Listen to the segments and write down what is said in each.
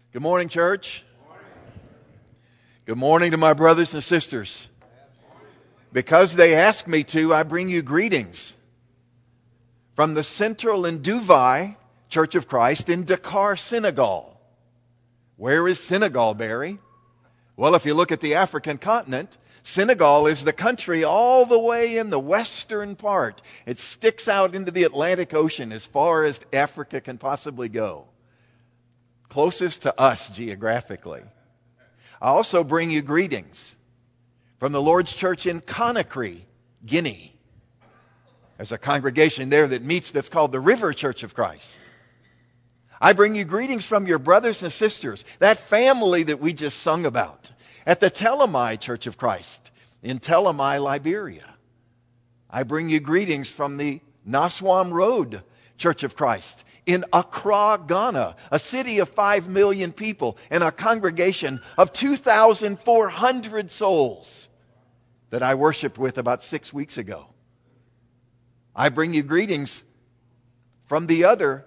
Good morning, church. Good morning to my brothers and sisters. Because they asked me to, I bring you greetings from the Central and Dubai Church of Christ in Dakar, Senegal. Where is Senegal, Barry? Well, if you look at the African continent, Senegal is the country all the way in the western part. It sticks out into the Atlantic Ocean as far as Africa can possibly go. Closest to us geographically. I also bring you greetings from the Lord's Church in Conakry, Guinea. There's a congregation there that meets that's called the River Church of Christ. I bring you greetings from your brothers and sisters, that family that we just sung about, at the Telemai Church of Christ in Telemai, Liberia. I bring you greetings from the Naswam Road Church of Christ in Accra, Ghana, a city of 5 million people and a congregation of 2,400 souls that I worshiped with about 6 weeks ago. I bring you greetings from the other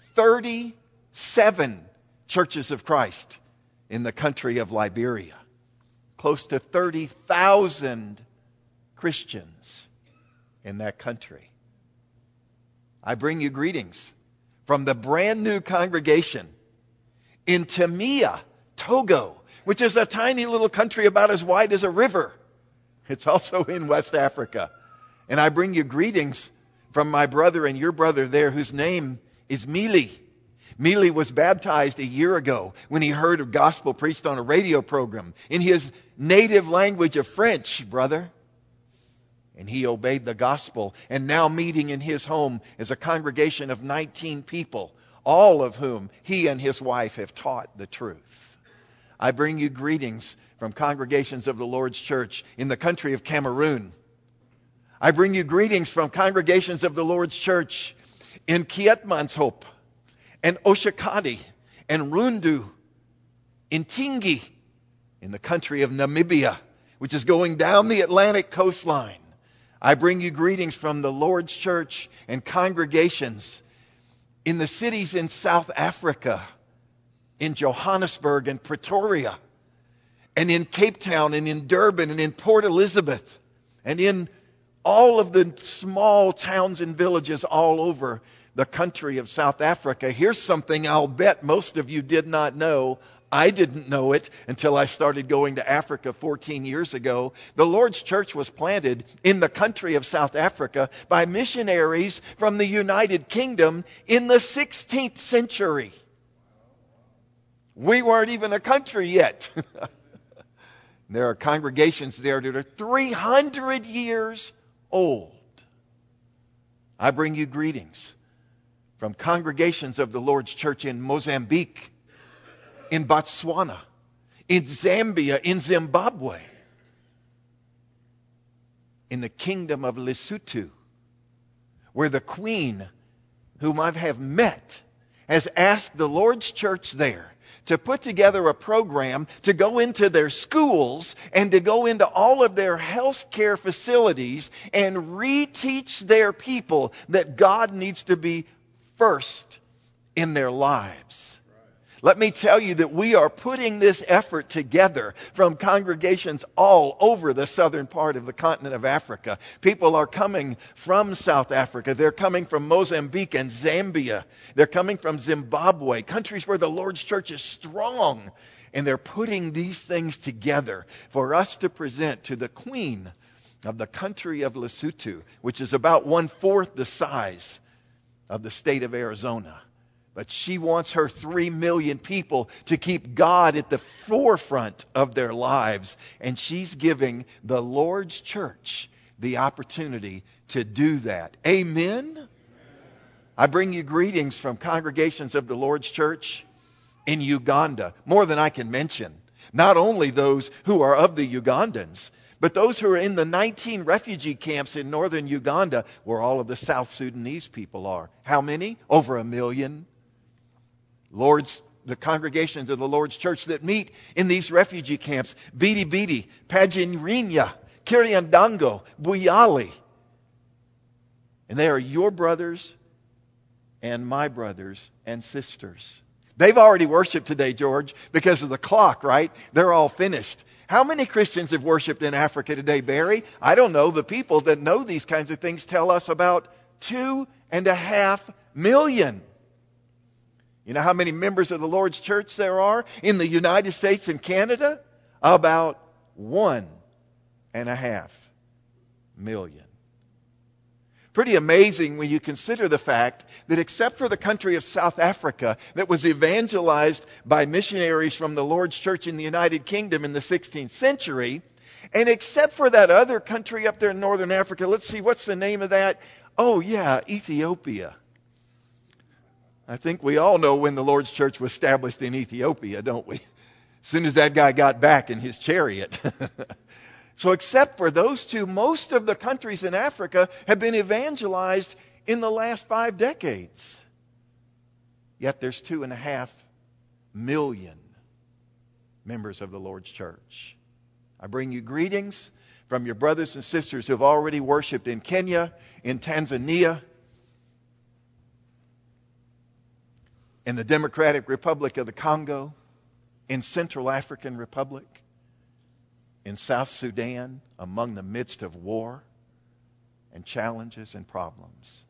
37 churches of Christ in the country of Liberia. Close to 30,000 Christians in that country. I bring you greetings from the brand new congregation in Temia, Togo, which is a tiny little country about as wide as a river. It's also in West Africa. And I bring you greetings from my brother and your brother there whose name is Mili. Mili was baptized a year ago when he heard a gospel preached on a radio program in his native language of French, brother. And he obeyed the gospel, and now meeting in his home is a congregation of 19 people, all of whom he and his wife have taught the truth. I bring you greetings from congregations of the Lord's Church in the country of Cameroon. I bring you greetings from congregations of the Lord's Church in Kietmanshoop and Oshakati and Rundu, in Tingi, in the country of Namibia, which is going down the Atlantic coastline. I bring you greetings from the Lord's Church and congregations in the cities in South Africa, in Johannesburg and Pretoria, and in Cape Town and in Durban and in Port Elizabeth, and in all of the small towns and villages all over the country of South Africa. Here's something I'll bet most of you did not know. I didn't know it until I started going to Africa 14 years ago. The Lord's Church was planted in the country of South Africa by missionaries from the United Kingdom in the 16th century. We weren't even a country yet. There are congregations there that are 300 years old. I bring you greetings from congregations of the Lord's Church in Mozambique, in Botswana, in Zambia, in Zimbabwe, in the kingdom of Lesotho, where the Queen, whom I have met, has asked the Lord's Church there to put together a program to go into their schools and to go into all of their health care facilities and reteach their people that God needs to be first in their lives. Let me tell you that we are putting this effort together from congregations all over the southern part of the continent of Africa. People are coming from South Africa. They're coming from Mozambique and Zambia. They're coming from Zimbabwe, countries where the Lord's Church is strong. And they're putting these things together for us to present to the Queen of the country of Lesotho, which is about 1/4 the size of the state of Arizona. But she wants her 3 million people to keep God at the forefront of their lives. And she's giving the Lord's Church the opportunity to do that. Amen? I bring you greetings from congregations of the Lord's Church in Uganda, more than I can mention. Not only those who are of the Ugandans, but those who are in the 19 refugee camps in northern Uganda, where all of the South Sudanese people are. How many? Over 1 million. The congregations of the Lord's Church that meet in these refugee camps: Bidi Bidi, Pajirinya, Kiriandango, Buyali. And they are your brothers and my brothers and sisters. They've already worshiped today, George, because of the clock, right? They're all finished. How many Christians have worshiped in Africa today, Barry? I don't know. The people that know these kinds of things tell us about 2.5 million. You know how many members of the Lord's church there are in the United States and Canada? About 1.5 million. Pretty amazing when you consider the fact that except for the country of South Africa that was evangelized by missionaries from the Lord's Church in the United Kingdom in the 16th century, and except for that other country up there in northern Africa, let's see, what's the name of that? Oh yeah, Ethiopia. I think we all know when the Lord's Church was established in Ethiopia, don't we? As soon as that guy got back in his chariot. So except for those two, most of the countries in Africa have been evangelized in the last 5 decades. Yet there's 2.5 million members of the Lord's church. I bring you greetings from your brothers and sisters who have already worshiped in Kenya, in Tanzania, in the Democratic Republic of the Congo, in Central African Republic, in South Sudan, among the midst of war and challenges and problems.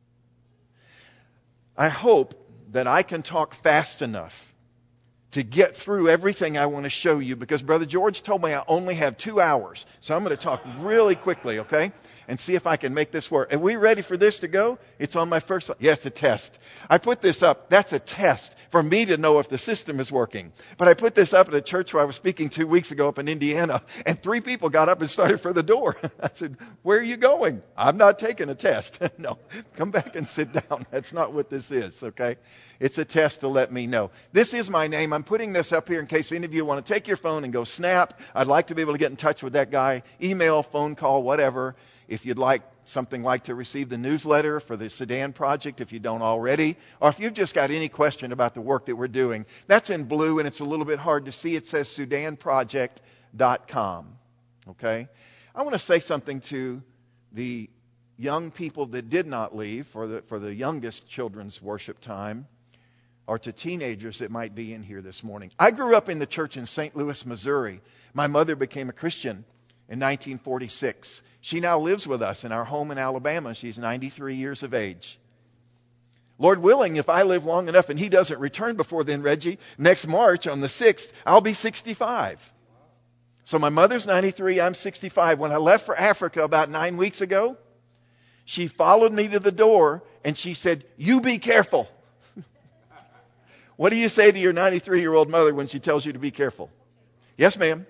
I hope that I can talk fast enough to get through everything I want to show you, because Brother George told me I only have 2 hours. So I'm going to talk really quickly, okay? And see if I can make this work. Are we ready for this to go? It's on my first slide. Yes, a test. I put this up. That's a test for me to know if the system is working. But I put this up at a church where I was speaking 2 weeks ago up in Indiana, and 3 people got up and started for the door. I said, "Where are you going?" "I'm not taking a test." No, come back and sit down. That's not what this is, okay? It's a test to let me know. This is my name. I'm putting this up here in case any of you want to take your phone and go snap. I'd like to be able to get in touch with that guy. Email, phone call, whatever. If you'd like something like to receive the newsletter for the Sudan Project, if you don't already, or if you've just got any question about the work that we're doing, that's in blue and it's a little bit hard to see. It says SudanProject.com. Okay? I want to say something to the young people that did not leave for the youngest children's worship time, or to teenagers that might be in here this morning. I grew up in the church in St. Louis, Missouri. My mother became a Christian in 1946. She now lives with us in our home in Alabama. She's 93 years of age. Lord willing, if I live long enough and he doesn't return before then, Reggie, next March on the 6th, I'll be 65. So my mother's 93, I'm 65. When I left for Africa about 9 weeks ago, she followed me to the door and she said, "You be careful." What do you say to your 93-year-old mother when she tells you to be careful? Yes, ma'am.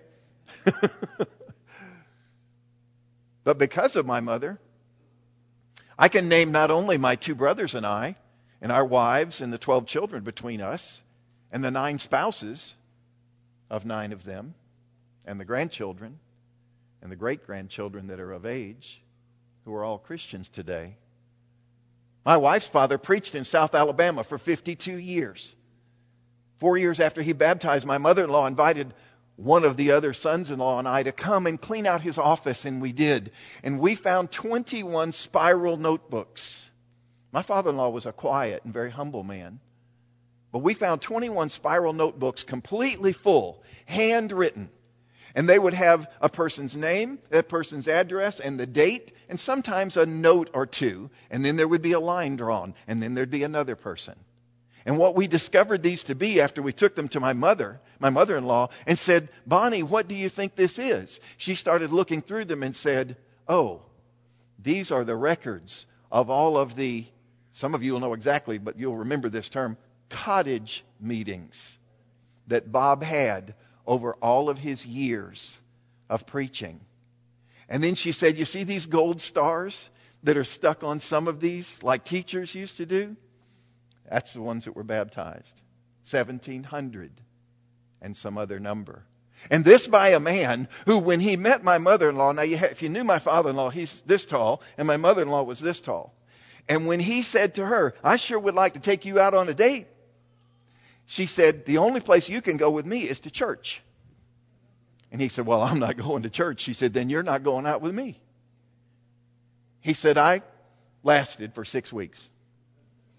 But because of my mother, I can name not only my 2 brothers and I, and our wives, and the 12 children between us, and the 9 spouses of 9 of them, and the grandchildren, and the great-grandchildren that are of age, who are all Christians today. My wife's father preached in South Alabama for 52 years. 4 years after he baptized, my mother-in-law invited one of the other sons-in-law and I to come and clean out his office, and we did. And we found 21 spiral notebooks. My father-in-law was a quiet and very humble man. But we found 21 spiral notebooks completely full, handwritten. And they would have a person's name, that person's address, and the date, and sometimes a note or two. And then there would be a line drawn, and then there'd be another person. And what we discovered these to be after we took them to my mother-in-law, and said, "Bonnie, what do you think this is?" She started looking through them and said, "Oh, these are the records of all of the," some of you will know exactly, but you'll remember this term, cottage meetings that Bob had over all of his years of preaching. And then she said, "You see these gold stars that are stuck on some of these, like teachers used to do? That's the ones that were baptized. 1,700 and some other number. And this by a man who, when he met my mother-in-law, now if you knew my father-in-law, he's this tall, and my mother-in-law was this tall. And when he said to her, "I sure would like to take you out on a date," she said, "The only place you can go with me is to church." And he said, "Well, I'm not going to church." She said, "Then you're not going out with me." He said, "I lasted for 6 weeks.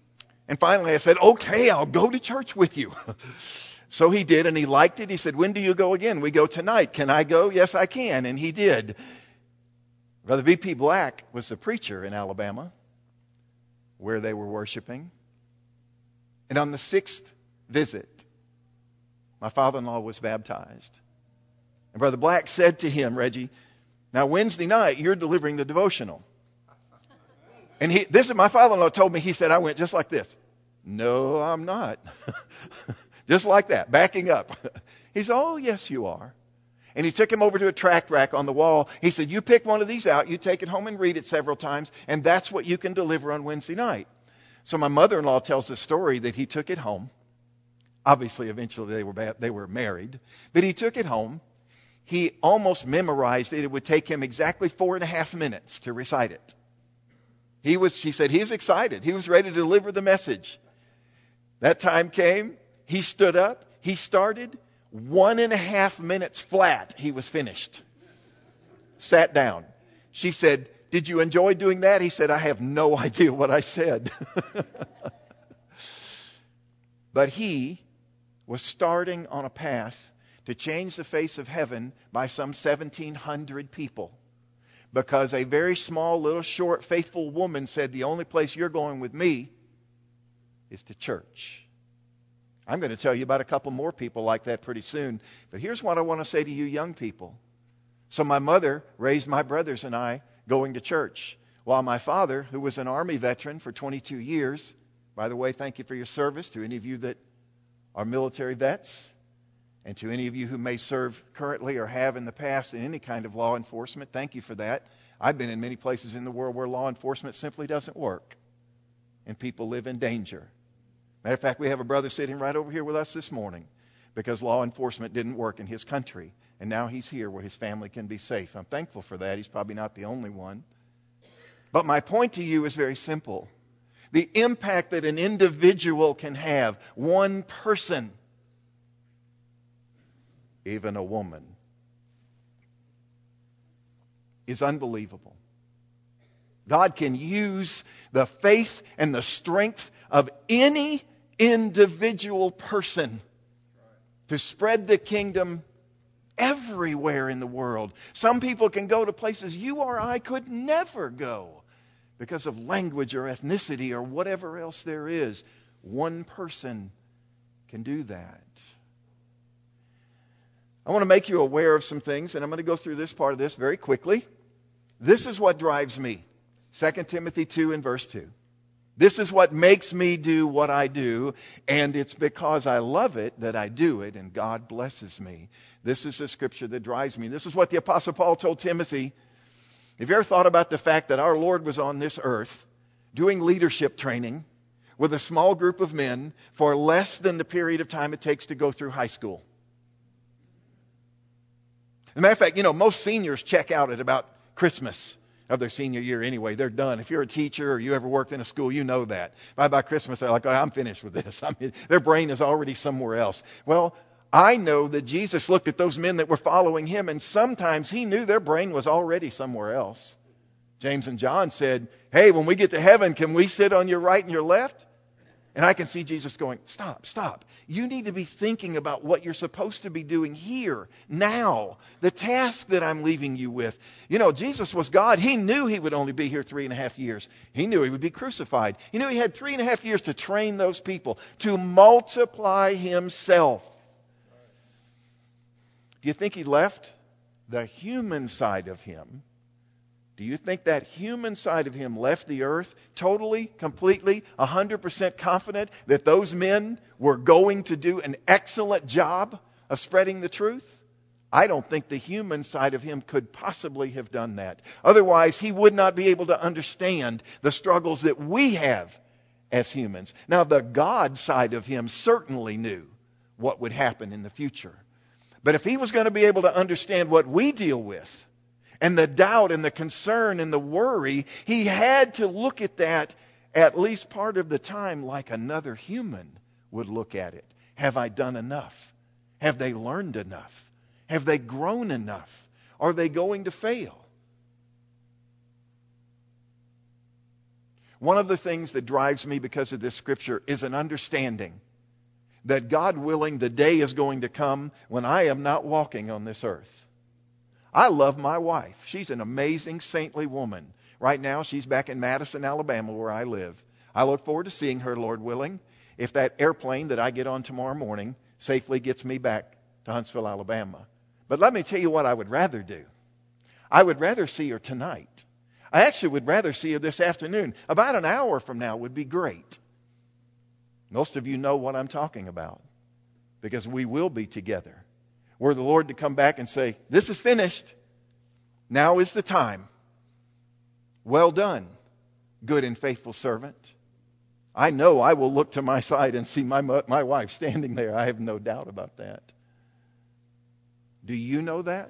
And finally I said, okay, I'll go to church with you. So he did, and he liked it. He said, when do you go again? We go tonight. Can I go? Yes, I can. And he did. Brother V.P. Black was the preacher in Alabama where they were worshiping. And on the 6th visit, my father-in-law was baptized. And Brother Black said to him, Reggie, now Wednesday night you're delivering the devotional. And this is my father-in-law told me, he said, I went just like this. No, I'm not. Just like that, backing up. He said, oh, yes, you are. And he took him over to a tract rack on the wall. He said, you pick one of these out, you take it home and read it several times, and that's what you can deliver on Wednesday night. So my mother-in-law tells the story that he took it home. Obviously, eventually they were married. But he took it home. He almost memorized it. It would take him exactly 4.5 minutes to recite it. She said he was excited. He was ready to deliver the message. That time came. He stood up. He started. 1.5 minutes flat, he was finished. Sat down. She said, did you enjoy doing that? He said, I have no idea what I said. But he was starting on a path to change the face of heaven by some 1,700 people. Because a very small, little, short, faithful woman said, the only place you're going with me is to church. I'm going to tell you about a couple more people like that pretty soon. But here's what I want to say to you young people. So my mother raised my brothers and I going to church, while my father, who was an Army veteran for 22 years, by the way, thank you for your service to any of you that are military vets, and to any of you who may serve currently or have in the past in any kind of law enforcement, thank you for that. I've been in many places in the world where law enforcement simply doesn't work, and people live in danger. Matter of fact, we have a brother sitting right over here with us this morning because law enforcement didn't work in his country. And now he's here where his family can be safe. I'm thankful for that. He's probably not the only one. But my point to you is very simple. The impact that an individual can have, one person, even a woman, is unbelievable. God can use the faith and the strength of any individual person to spread the kingdom everywhere in the world. Some people can go to places you or I could never go because of language or ethnicity or whatever else there is. One person can do that. I want to make you aware of some things, and I'm going to go through this part of this very quickly. This is what drives me. 2 Timothy 2 and verse 2. This is what makes me do what I do, and it's because I love it that I do it, and God blesses me. This is the scripture that drives me. This is what the Apostle Paul told Timothy. Have you ever thought about the fact that our Lord was on this earth doing leadership training with a small group of men for less than the period of time it takes to go through high school? As a matter of fact, most seniors check out at about Christmas of their senior year anyway. They're done. If you're a teacher or you ever worked in a school, you know that. By Christmas, they're like, oh, I'm finished with this. Their brain is already somewhere else. Well, I know that Jesus looked at those men that were following him, and sometimes he knew their brain was already somewhere else. James and John said, hey, when we get to heaven, can we sit on your right and your left? And I can see Jesus going, stop. You need to be thinking about what you're supposed to be doing here, now. The task that I'm leaving you with. Jesus was God. He knew he would only be here 3.5 years. He knew he would be crucified. He knew he had 3.5 years to train those people, to multiply himself. Do you think he left the human side of him? Do you think that human side of him left the earth totally, completely, 100% confident that those men were going to do an excellent job of spreading the truth? I don't think the human side of him could possibly have done that. Otherwise, he would not be able to understand the struggles that we have as humans. Now, the God side of him certainly knew what would happen in the future. But if he was going to be able to understand what we deal with, and the doubt and the concern and the worry, he had to look at that at least part of the time like another human would look at it. Have I done enough? Have they learned enough? Have they grown enough? Are they going to fail? One of the things that drives me because of this scripture is an understanding that, God willing, the day is going to come when I am not walking on this earth. I love my wife. She's an amazing, saintly woman. Right now, she's back in Madison, Alabama, where I live. I look forward to seeing her, Lord willing, if that airplane that I get on tomorrow morning safely gets me back to Huntsville, Alabama. But let me tell you what I would rather do. I would rather see her tonight. I actually would rather see her this afternoon. About an hour from now would be great. Most of you know what I'm talking about, because we will be together. Were the Lord to come back and say, this is finished. Now is the time. Well done, good and faithful servant. I know I will look to my side and see my wife standing there. I have no doubt about that. Do you know that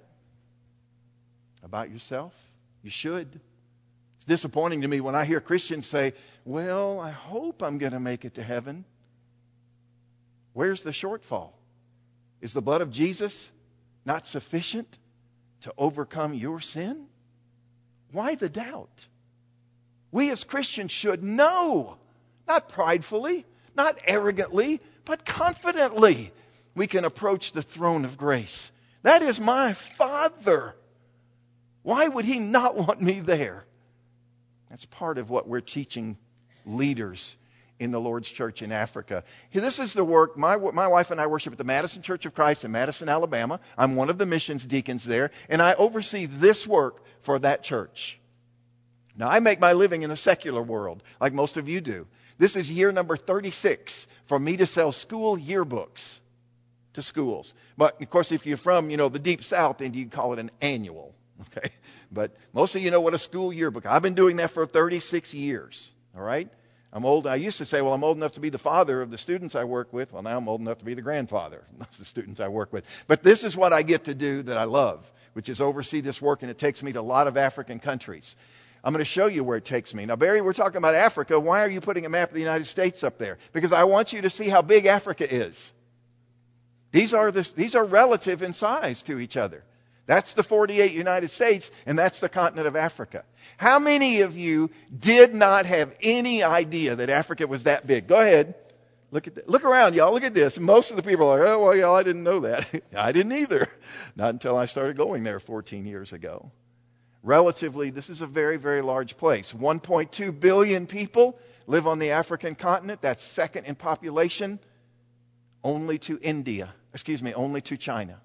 about yourself? You should. It's disappointing to me when I hear Christians say, well, I hope I'm going to make it to heaven. Where's the shortfall? Is the blood of Jesus not sufficient to overcome your sin? Why the doubt? We as Christians should know, not pridefully, not arrogantly, but confidently, we can approach the throne of grace. That is my Father. Why would He not want me there? That's part of what we're teaching leaders in the Lord's church in Africa. This is the work. My wife and I worship at the Madison Church of Christ in Madison, Alabama. I'm one of the missions deacons there, and I oversee this work for that church. Now, I make my living in the secular world, like most of you do. This is year number 36 for me to sell school yearbooks to schools. But, of course, if you're from, the deep south, then you'd call it an annual. Okay? But most of you know what a school yearbook. I've been doing that for 36 years. All right? I'm old. I used to say, well, I'm old enough to be the father of the students I work with. Well, now I'm old enough to be the grandfather of the students I work with. But this is what I get to do that I love, which is oversee this work, and it takes me to a lot of African countries. I'm going to show you where it takes me. Now, Barry, we're talking about Africa. Why are you putting a map of the United States up there? Because I want you to see how big Africa is. These are relative in size to each other. That's the 48 United States, and that's the continent of Africa. How many of you did not have any idea that Africa was that big? Go ahead. Look around, y'all. Look at this. Most of the people are like, oh, well, y'all, I didn't know that. I didn't either. Not until I started going there 14 years ago. Relatively, this is a very, very large place. 1.2 billion people live on the African continent. That's second in population only to only to China.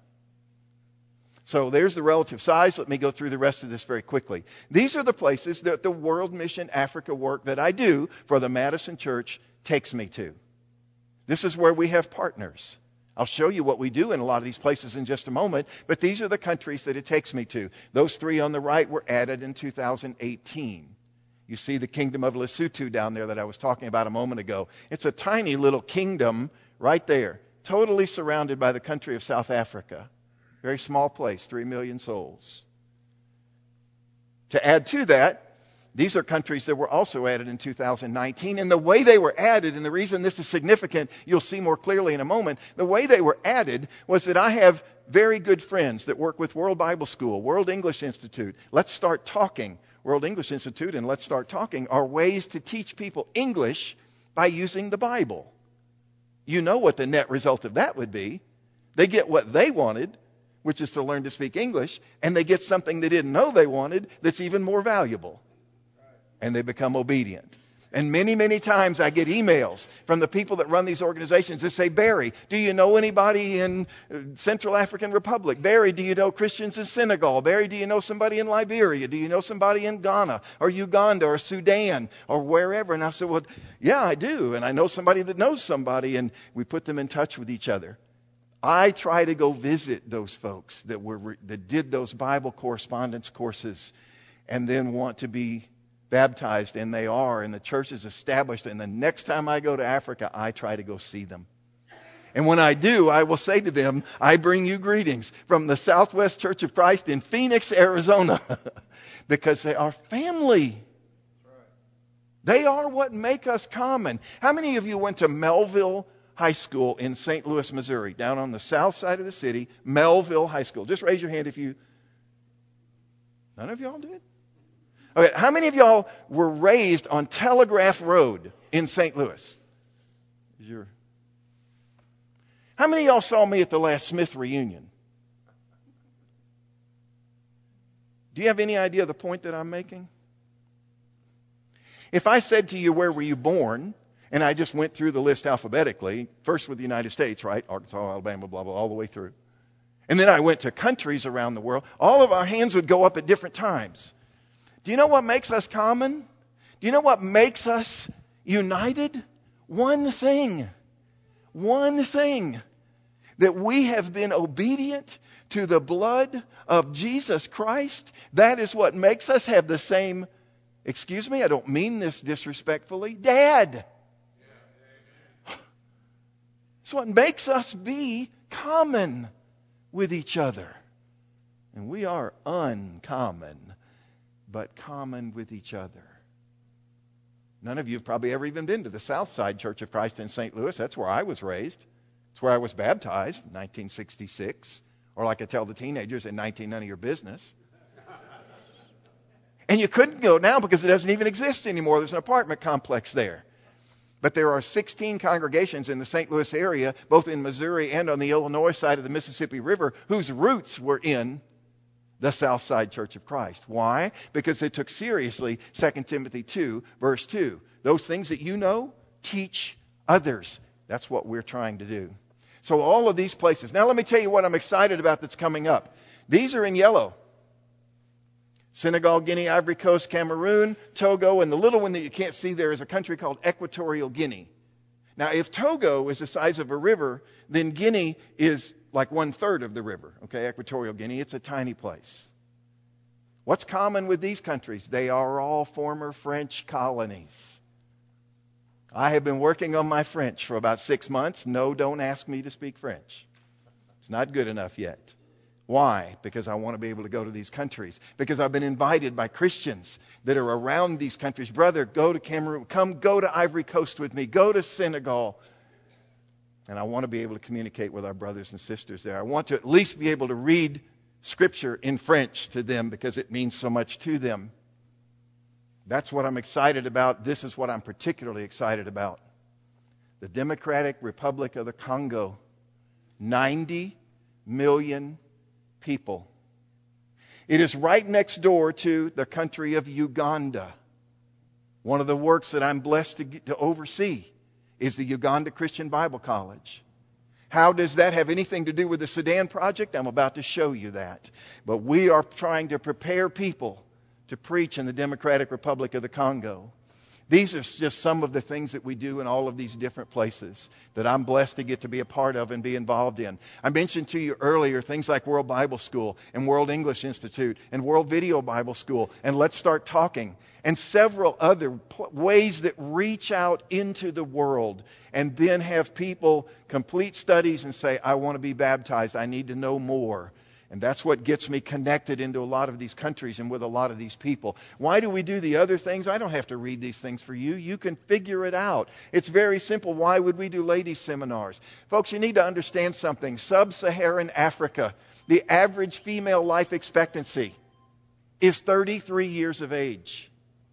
So there's the relative size. Let me go through the rest of this very quickly. These are the places that the World Mission Africa work that I do for the Madison Church takes me to. This is where we have partners. I'll show you what we do in a lot of these places in just a moment, but these are the countries that it takes me to. Those three on the right were added in 2018. You see the kingdom of Lesotho down there that I was talking about a moment ago. It's a tiny little kingdom right there, totally surrounded by the country of South Africa. Very small place, 3 million souls. To add to that, these are countries that were also added in 2019. And the way they were added, and the reason this is significant, you'll see more clearly in a moment, the way they were added was that I have very good friends that work with World Bible School, World English Institute. Let's Start Talking. World English Institute and Let's Start Talking are ways to teach people English by using the Bible. You know what the net result of that would be. They get what they wanted, which is to learn to speak English, and they get something they didn't know they wanted that's even more valuable. And they become obedient. And many, many times I get emails from the people that run these organizations that say, Barry, do you know anybody in Central African Republic? Barry, do you know Christians in Senegal? Barry, do you know somebody in Liberia? Do you know somebody in Ghana or Uganda or Sudan or wherever? And I said, well, yeah, I do. And I know somebody that knows somebody, and we put them in touch with each other. I try to go visit those folks that did those Bible correspondence courses and then want to be baptized, and they are, and the church is established, and the next time I go to Africa, I try to go see them. And when I do, I will say to them, I bring you greetings from the Southwest Church of Christ in Phoenix, Arizona, because they are family. They are what make us common. How many of you went to Melville High School in St. Louis, Missouri, down on the south side of the city, Melville High School? Just raise your hand if you... None of y'all did? Okay, how many of y'all were raised on Telegraph Road in St. Louis? How many of y'all saw me at the last Smith reunion? Do you have any idea the point that I'm making? If I said to you, where were you born? And I just went through the list alphabetically, first with the United States, right? Arkansas, Alabama, blah, blah, all the way through. And then I went to countries around the world. All of our hands would go up at different times. Do you know what makes us common? Do you know what makes us united? One thing. One thing. That we have been obedient to the blood of Jesus Christ. That is what makes us have the same, excuse me, I don't mean this disrespectfully, Dad. It's what makes us be common with each other. And we are uncommon, but common with each other. None of you have probably ever even been to the Southside Church of Christ in St. Louis. That's where I was raised. It's where I was baptized in 1966. Or like I tell the teenagers, in 19, none of your business. And you couldn't go now because it doesn't even exist anymore. There's an apartment complex there. But there are 16 congregations in the St. Louis area, both in Missouri and on the Illinois side of the Mississippi River, whose roots were in the Southside Church of Christ. Why? Because they took seriously 2 Timothy 2, verse 2. Those things that you know, teach others. That's what we're trying to do. So all of these places. Now let me tell you what I'm excited about that's coming up. These are in yellow. Senegal, Guinea, Ivory Coast, Cameroon, Togo, and the little one that you can't see there is a country called Equatorial Guinea. Now, if Togo is the size of a river, then Guinea is like 1/3 of the river. Okay, Equatorial Guinea, it's a tiny place. What's common with these countries? They are all former French colonies. I have been working on my French for about 6 months. No, don't ask me to speak French. It's not good enough yet. Why? Because I want to be able to go to these countries. Because I've been invited by Christians that are around these countries. Brother, go to Cameroon. Go to Ivory Coast with me. Go to Senegal. And I want to be able to communicate with our brothers and sisters there. I want to at least be able to read Scripture in French to them because it means so much to them. That's what I'm excited about. This is what I'm particularly excited about. The Democratic Republic of the Congo. 90 million people. It is right next door to the country of Uganda. One of the works that I'm blessed to oversee is the Uganda Christian Bible College. How does that have anything to do with the Sudan project? I'm about to show you that. But we are trying to prepare people to preach in the Democratic Republic of the Congo. These are just some of the things that we do in all of these different places that I'm blessed to get to be a part of and be involved in. I mentioned to you earlier things like World Bible School and World English Institute and World Video Bible School and Let's Start Talking and several other ways that reach out into the world and then have people complete studies and say, I want to be baptized. I need to know more. And that's what gets me connected into a lot of these countries and with a lot of these people. Why do we do the other things? I don't have to read these things for you. You can figure it out. It's very simple. Why would we do ladies' seminars? Folks, you need to understand something. Sub-Saharan Africa, the average female life expectancy is 33 years of age.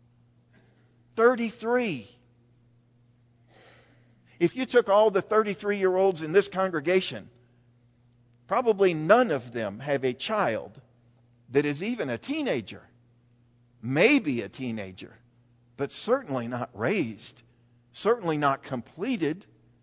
33. If you took all the 33-year-olds in this congregation, probably none of them have a child that is even a teenager. Maybe a teenager, but certainly not raised, certainly not completed.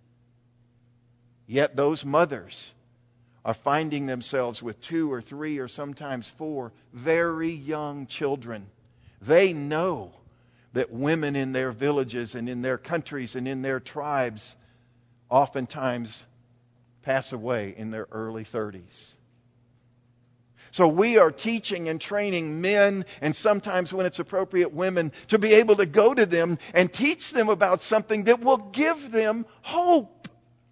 Yet those mothers are finding themselves with 2 or 3 or sometimes 4 very young children. They know that women in their villages and in their countries and in their tribes oftentimes pass away in their early 30s. So we are teaching and training men, and sometimes when it's appropriate, women, to be able to go to them and teach them about something that will give them hope.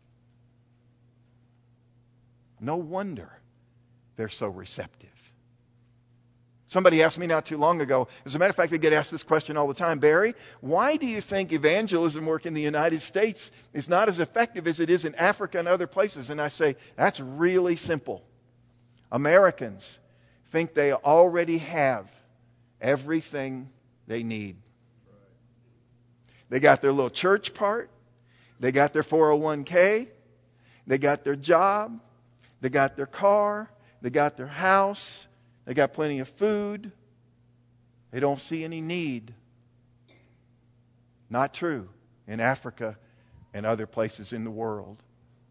No wonder they're so receptive. Somebody asked me not too long ago, as a matter of fact, I get asked this question all the time, Barry, why do you think evangelism work in the United States is not as effective as it is in Africa and other places? And I say, that's really simple. Americans think they already have everything they need. They got their little church part. They got their 401k. They got their job. They got their car. They got their house. They got plenty of food. They don't see any need. Not true in Africa and other places in the world.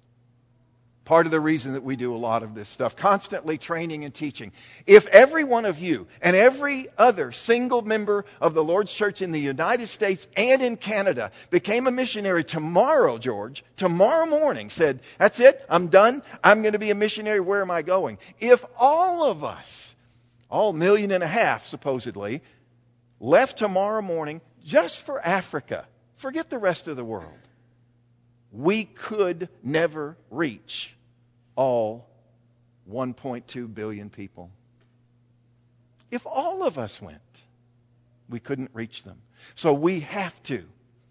Part of the reason that we do a lot of this stuff, constantly training and teaching. If every one of you and every other single member of the Lord's church in the United States and in Canada became a missionary tomorrow, George, tomorrow morning, said, that's it, I'm done, I'm going to be a missionary, where am I going? If all of us, all 1.5 million supposedly, left tomorrow morning just for Africa, forget the rest of the world, we could never reach all 1.2 billion people. If all of us went, we couldn't reach them. So we have to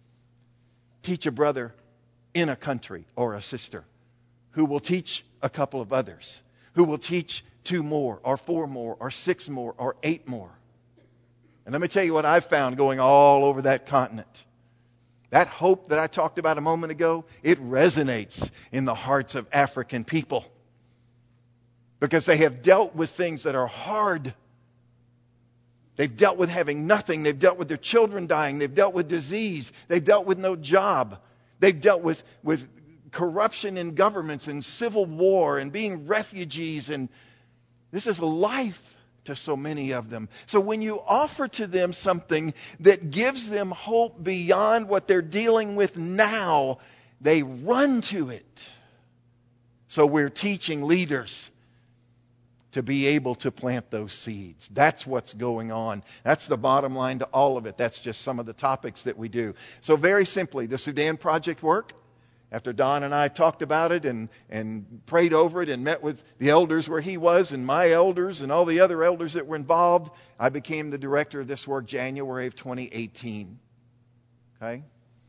teach a brother in a country or a sister who will teach a couple of others, who will teach 2 more or 4 more or 6 more or 8 more. And let me tell you what I've found going all over that continent. That hope that I talked about a moment ago, it resonates in the hearts of African people. Because they have dealt with things that are hard. They've dealt with having nothing. They've dealt with their children dying. They've dealt with disease. They've dealt with no job. They've dealt with corruption in governments and civil war and being refugees. And this is life to so many of them. So when you offer to them something that gives them hope beyond what they're dealing with now, they run to it. So we're teaching leaders to be able to plant those seeds. That's what's going on. That's the bottom line to all of it. That's just some of the topics that we do. So very simply, the Sudan Project work, after Don and I talked about it and prayed over it and met with the elders where he was and my elders and all the other elders that were involved, I became the director of this work January of 2018. Okay?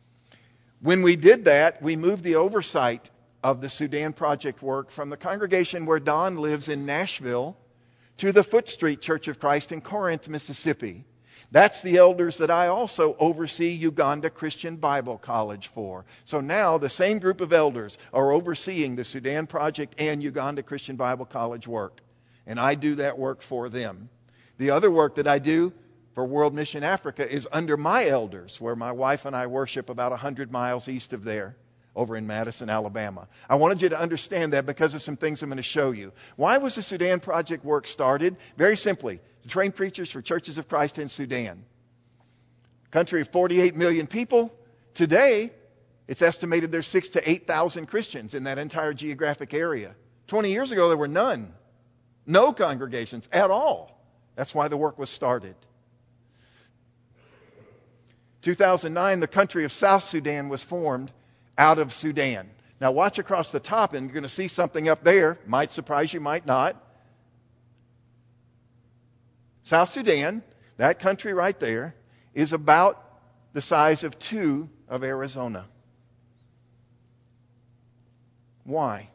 When we did that, we moved the oversight of the Sudan Project work from the congregation where Don lives in Nashville to the Foot Street Church of Christ in Corinth, Mississippi. That's the elders that I also oversee Uganda Christian Bible College for. So now the same group of elders are overseeing the Sudan Project and Uganda Christian Bible College work. And I do that work for them. The other work that I do for World Mission Africa is under my elders, where my wife and I worship about 100 miles east of there, over in Madison, Alabama. I wanted you to understand that because of some things I'm going to show you. Why was the Sudan Project work started? Very simply, to train preachers for churches of Christ in Sudan. Country of 48 million people. Today, it's estimated there's 6,000 to 8,000 Christians in that entire geographic area. 20 years ago, there were none. No congregations at all. That's why the work was started. 2009, the country of South Sudan was formed out of Sudan. Now watch across the top and you're going to see something up there. Might surprise you, might not. South Sudan, that country right there, is about the size of 2 of Arizona. Why?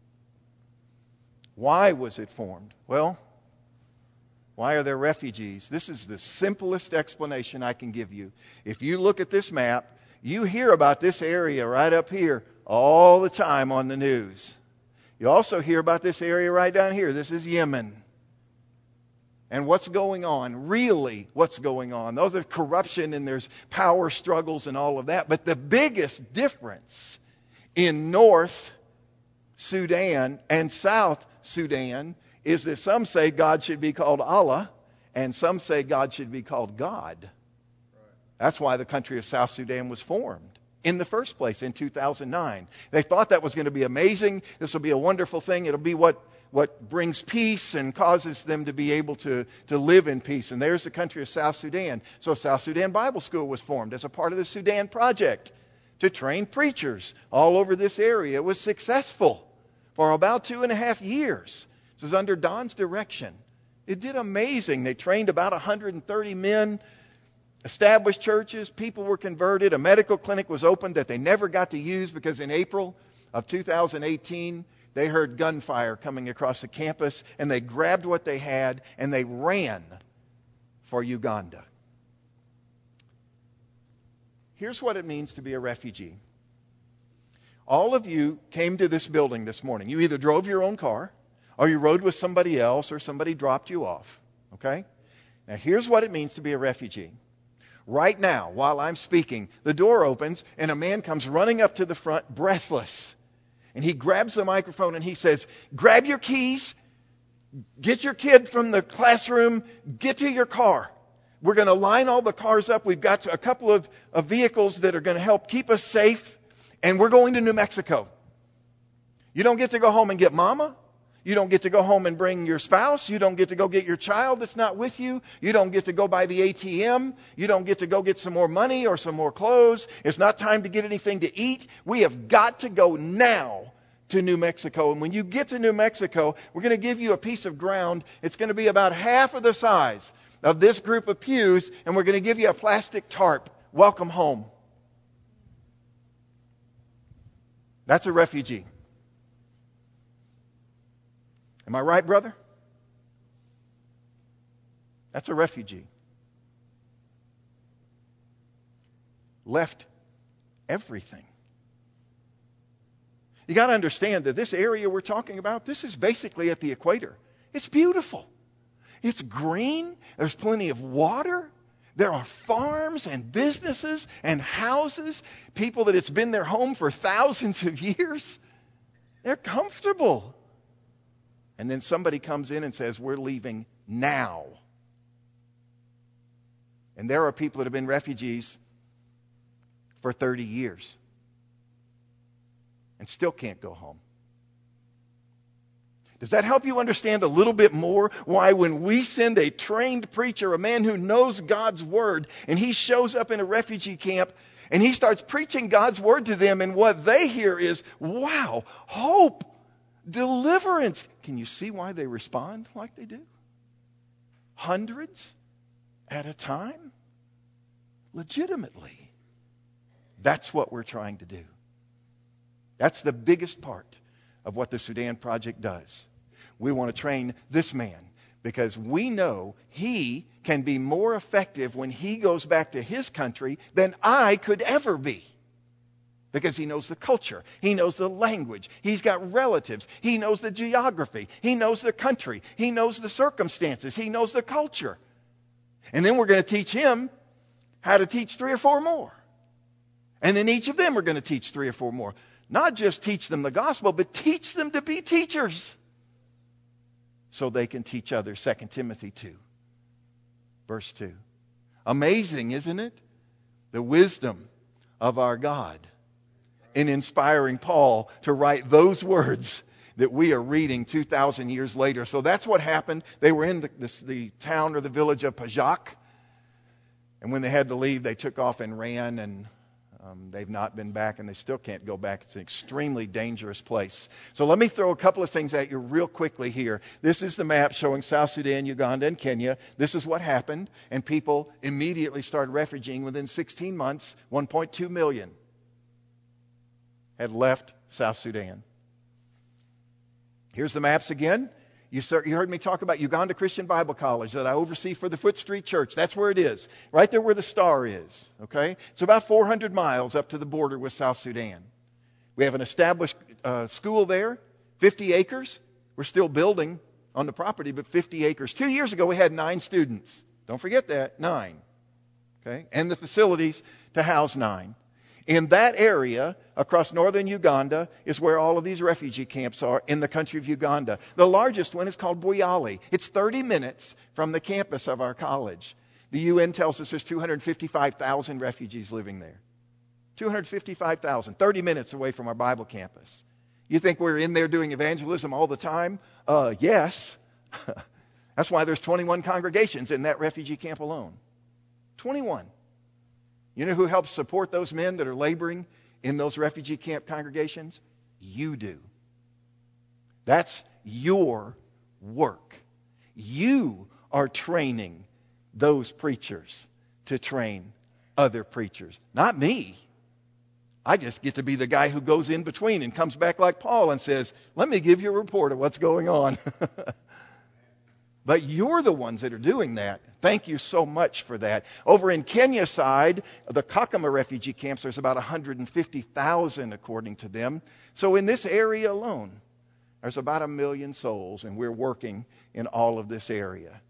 Why was it formed? Well, why are there refugees? This is the simplest explanation I can give you. If you look at this map, you hear about this area right up here all the time on the news. You also hear about this area right down here. This is Yemen. And what's going on? Really, what's going on? Those are corruption and there's power struggles and all of that. But the biggest difference in North Sudan and South Sudan is that some say God should be called Allah and some say God should be called God. That's why the country of South Sudan was formed in the first place in 2009. They thought that was going to be amazing. This will be a wonderful thing. It'll be what brings peace and causes them to be able to live in peace. And there's the country of South Sudan. So South Sudan Bible School was formed as a part of the Sudan Project to train preachers all over this area. It was successful for about 2.5 years. This was under Don's direction. It did amazing. They trained about 130 men, established churches, people were converted. A medical clinic was opened that they never got to use because in April of 2018, they heard gunfire coming across the campus and they grabbed what they had and they ran for Uganda. Here's what it means to be a refugee. All of you came to this building this morning. You either drove your own car, or you rode with somebody else, or somebody dropped you off. Okay? Now here's what it means to be a refugee. Right now, while I'm speaking, the door opens and a man comes running up to the front, breathless. And he grabs the microphone and he says, grab your keys, get your kid from the classroom, get to your car. We're going to line all the cars up. We've got a couple of vehicles that are going to help keep us safe. And we're going to New Mexico. You don't get to go home and get mama. You don't get to go home and bring your spouse. You don't get to go get your child that's not with you. You don't get to go by the ATM. You don't get to go get some more money or some more clothes. It's not time to get anything to eat. We have got to go now to New Mexico. And when you get to New Mexico, we're going to give you a piece of ground. It's going to be about half of the size of this group of pews, and we're going to give you a plastic tarp. Welcome home. That's a refugee. Am I right, brother? That's a refugee. Left everything. You got to understand that this area we're talking about, this is basically at the equator. It's beautiful. It's green. There's plenty of water. There are farms and businesses and houses. People that it's been their home for thousands of years. They're comfortable. And then somebody comes in and says, we're leaving now. And there are people that have been refugees for 30 years and still can't go home. Does that help you understand a little bit more why when we send a trained preacher, a man who knows God's word, and he shows up in a refugee camp and he starts preaching God's word to them, and what they hear is, wow, hope, deliverance. Can you see why they respond like they do? Hundreds at a time? Legitimately. That's what we're trying to do. That's the biggest part of what the Sudan Project does. We want to train this man because we know he can be more effective when he goes back to his country than I could ever be. Because he knows the culture. He knows the language. He's got relatives. He knows the geography. He knows the country. He knows the circumstances. He knows the culture. And then we're going to teach him how to teach 3 or 4 more. And then each of them are going to teach 3 or 4 more. Not just teach them the gospel, but teach them to be teachers. So they can teach others. 2 Timothy 2, verse 2. Amazing, isn't it? The wisdom of our God in inspiring Paul to write those words that we are reading 2,000 years later. So that's what happened. They were in the town or the village of Pajak. And when they had to leave, they took off and ran, and they've not been back, and they still can't go back. It's an extremely dangerous place. So let me throw a couple of things at you real quickly here. This is the map showing South Sudan, Uganda, and Kenya. This is what happened, and people immediately started refugeeing. Within 16 months, 1.2 million had left South Sudan. Here's the maps again. You heard me talk about Uganda Christian Bible College that I oversee for the Foot Street Church. That's where it is. Right there where the star is. Okay? It's about 400 miles up to the border with South Sudan. We have an established school there, 50 acres. We're still building on the property, but 50 acres. 2 years ago, we had 9 students. Don't forget that, 9. Okay? And the facilities to house 9. In that area, across northern Uganda, is where all of these refugee camps are in the country of Uganda. The largest one is called Buyali. It's 30 minutes from the campus of our college. The UN tells us there's 255,000 refugees living there. 255,000, 30 minutes away from our Bible campus. You think we're in there doing evangelism all the time? Yes. That's why there's 21 congregations in that refugee camp alone. 21. You know who helps support those men that are laboring in those refugee camp congregations? You do. That's your work. You are training those preachers to train other preachers. Not me. I just get to be the guy who goes in between and comes back like Paul and says, let me give you a report of what's going on. But you're the ones that are doing that. Thank you so much for that. Over in Kenya side, the Kakuma refugee camps, there's about 150,000 according to them. So in this area alone, there's about 1 million souls, and we're working in all of this area.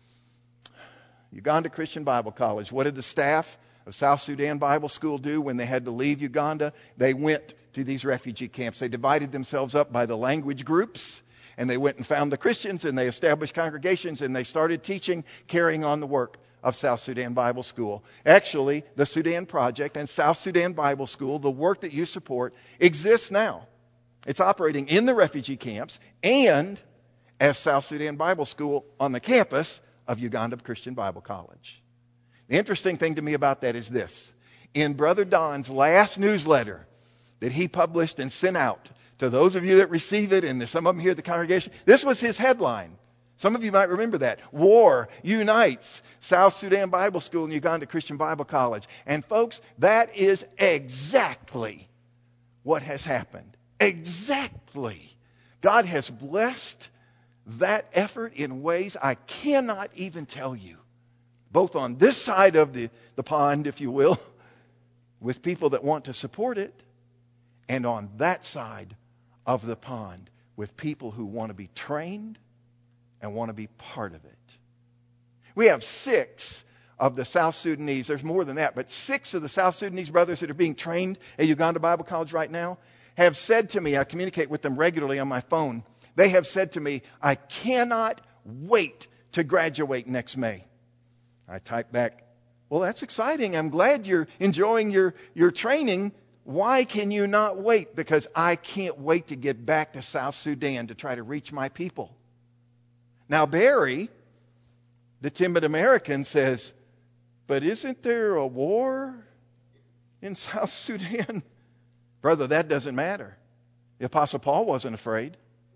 Uganda Christian Bible College. What did the staff of South Sudan Bible School do when they had to leave Uganda? They went to these refugee camps. They divided themselves up by the language groups, and they went and found the Christians, and they established congregations, and they started teaching, carrying on the work of South Sudan Bible School. Actually, the Sudan Project and South Sudan Bible School, the work that you support, exists now. It's operating in the refugee camps and as South Sudan Bible School on the campus of Uganda Christian Bible College. The interesting thing to me about that is this. In Brother Don's last newsletter that he published and sent out to those of you that receive it, and there's some of them here at the congregation, this was his headline. Some of you might remember that. War unites South Sudan Bible School and Uganda Christian Bible College. And folks, that is exactly what has happened. Exactly. God has blessed that effort in ways I cannot even tell you. Both on this side of the pond, if you will, with people that want to support it, and on that side of the pond with people who want to be trained and want to be part of it. We have 6 of the South Sudanese, there's more than that, but 6 of the South Sudanese brothers that are being trained at Uganda Bible College right now have said to me, I communicate with them regularly on my phone, they have said to me, I cannot wait to graduate next May. I type back, well, that's exciting. I'm glad you're enjoying your training. Why can you not wait? Because I can't wait to get back to South Sudan to try to reach my people. Now, Barry, the timid American, says, but isn't there a war in South Sudan? Brother, that doesn't matter. The Apostle Paul wasn't afraid.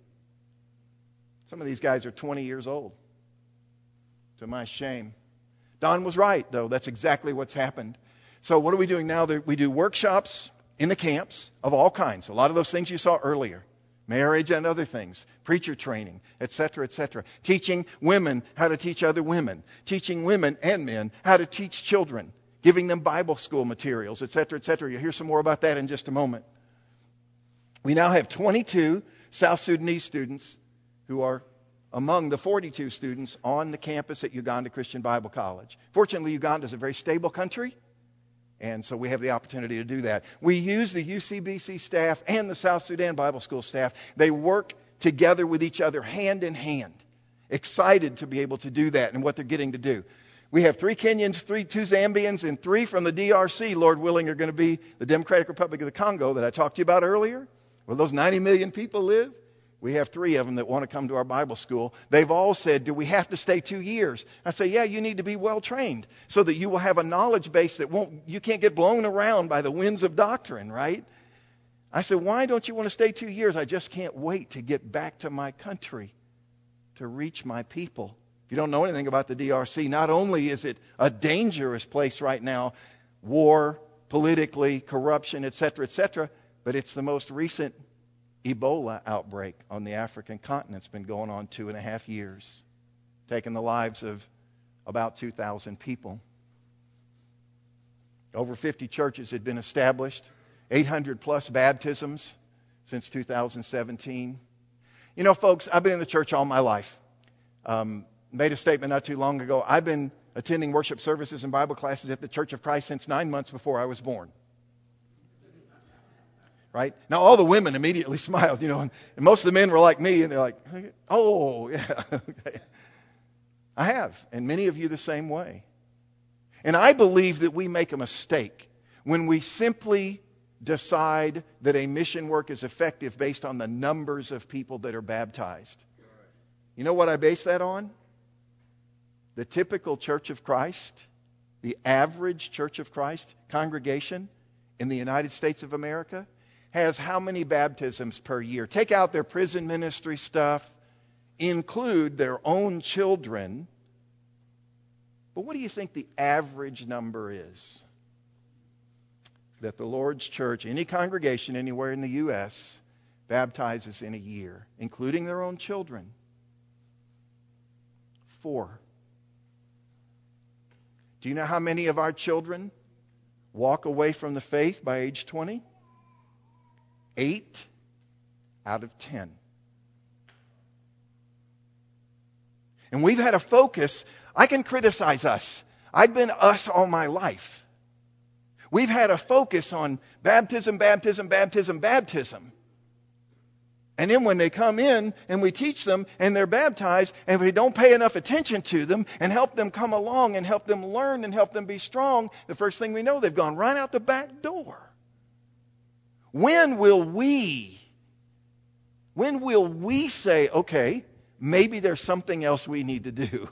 Some of these guys are 20 years old. To my shame. Don was right, though. That's exactly what's happened. So what are we doing now? We do workshops in the camps of all kinds. A lot of those things you saw earlier. Marriage and other things. Preacher training, etc., etc. Teaching women how to teach other women. Teaching women and men how to teach children. Giving them Bible school materials, etc., etc. You'll hear some more about that in just a moment. We now have 22 South Sudanese students who are among the 42 students on the campus at Uganda Christian Bible College. Fortunately, Uganda is a very stable country, and so we have the opportunity to do that. We use the UCBC staff and the South Sudan Bible School staff. They work together with each other, hand in hand, excited to be able to do that and what they're getting to do. We have 3 Kenyans, 2 Zambians, and 3 from the DRC, Lord willing, are going to be the Democratic Republic of the Congo that I talked to you about earlier, where those 90 million people live. We have 3 of them that want to come to our Bible school. They've all said, do we have to stay 2 years? I say, yeah, you need to be well trained so that you will have a knowledge base that you can't get blown around by the winds of doctrine, right? I said, why don't you want to stay 2 years? I just can't wait to get back to my country to reach my people. If you don't know anything about the DRC, not only is it a dangerous place right now, war, politically, corruption, etc., but it's the most recent Ebola outbreak on the African continent. It's been going on 2.5 years, taking the lives of about 2,000 people. Over 50 churches had been established, 800 plus baptisms since 2017. You know, folks, I've been in the church all my life. Made a statement not too long ago. I've been attending worship services and Bible classes at the Church of Christ since 9 months before I was born. Right? Now, all the women immediately smiled, and most of the men were like me, and they're like, oh, yeah. Okay. I have, and many of you the same way. And I believe that we make a mistake when we simply decide that a mission work is effective based on the numbers of people that are baptized. You know what I base that on? The typical Church of Christ, the average Church of Christ congregation in the United States of America has how many baptisms per year? Take out their prison ministry stuff, include their own children. But what do you think the average number is that the Lord's church, any congregation anywhere in the U.S., baptizes in a year, including their own children? 4. Do you know how many of our children walk away from the faith by age 20? 8 out of 10. And we've had a focus. I can criticize us. I've been us all my life. We've had a focus on baptism, baptism, baptism, baptism. And then when they come in and we teach them and they're baptized and we don't pay enough attention to them and help them come along and help them learn and help them be strong, the first thing we know, they've gone right out the back door. When will we say, okay, maybe there's something else we need to do?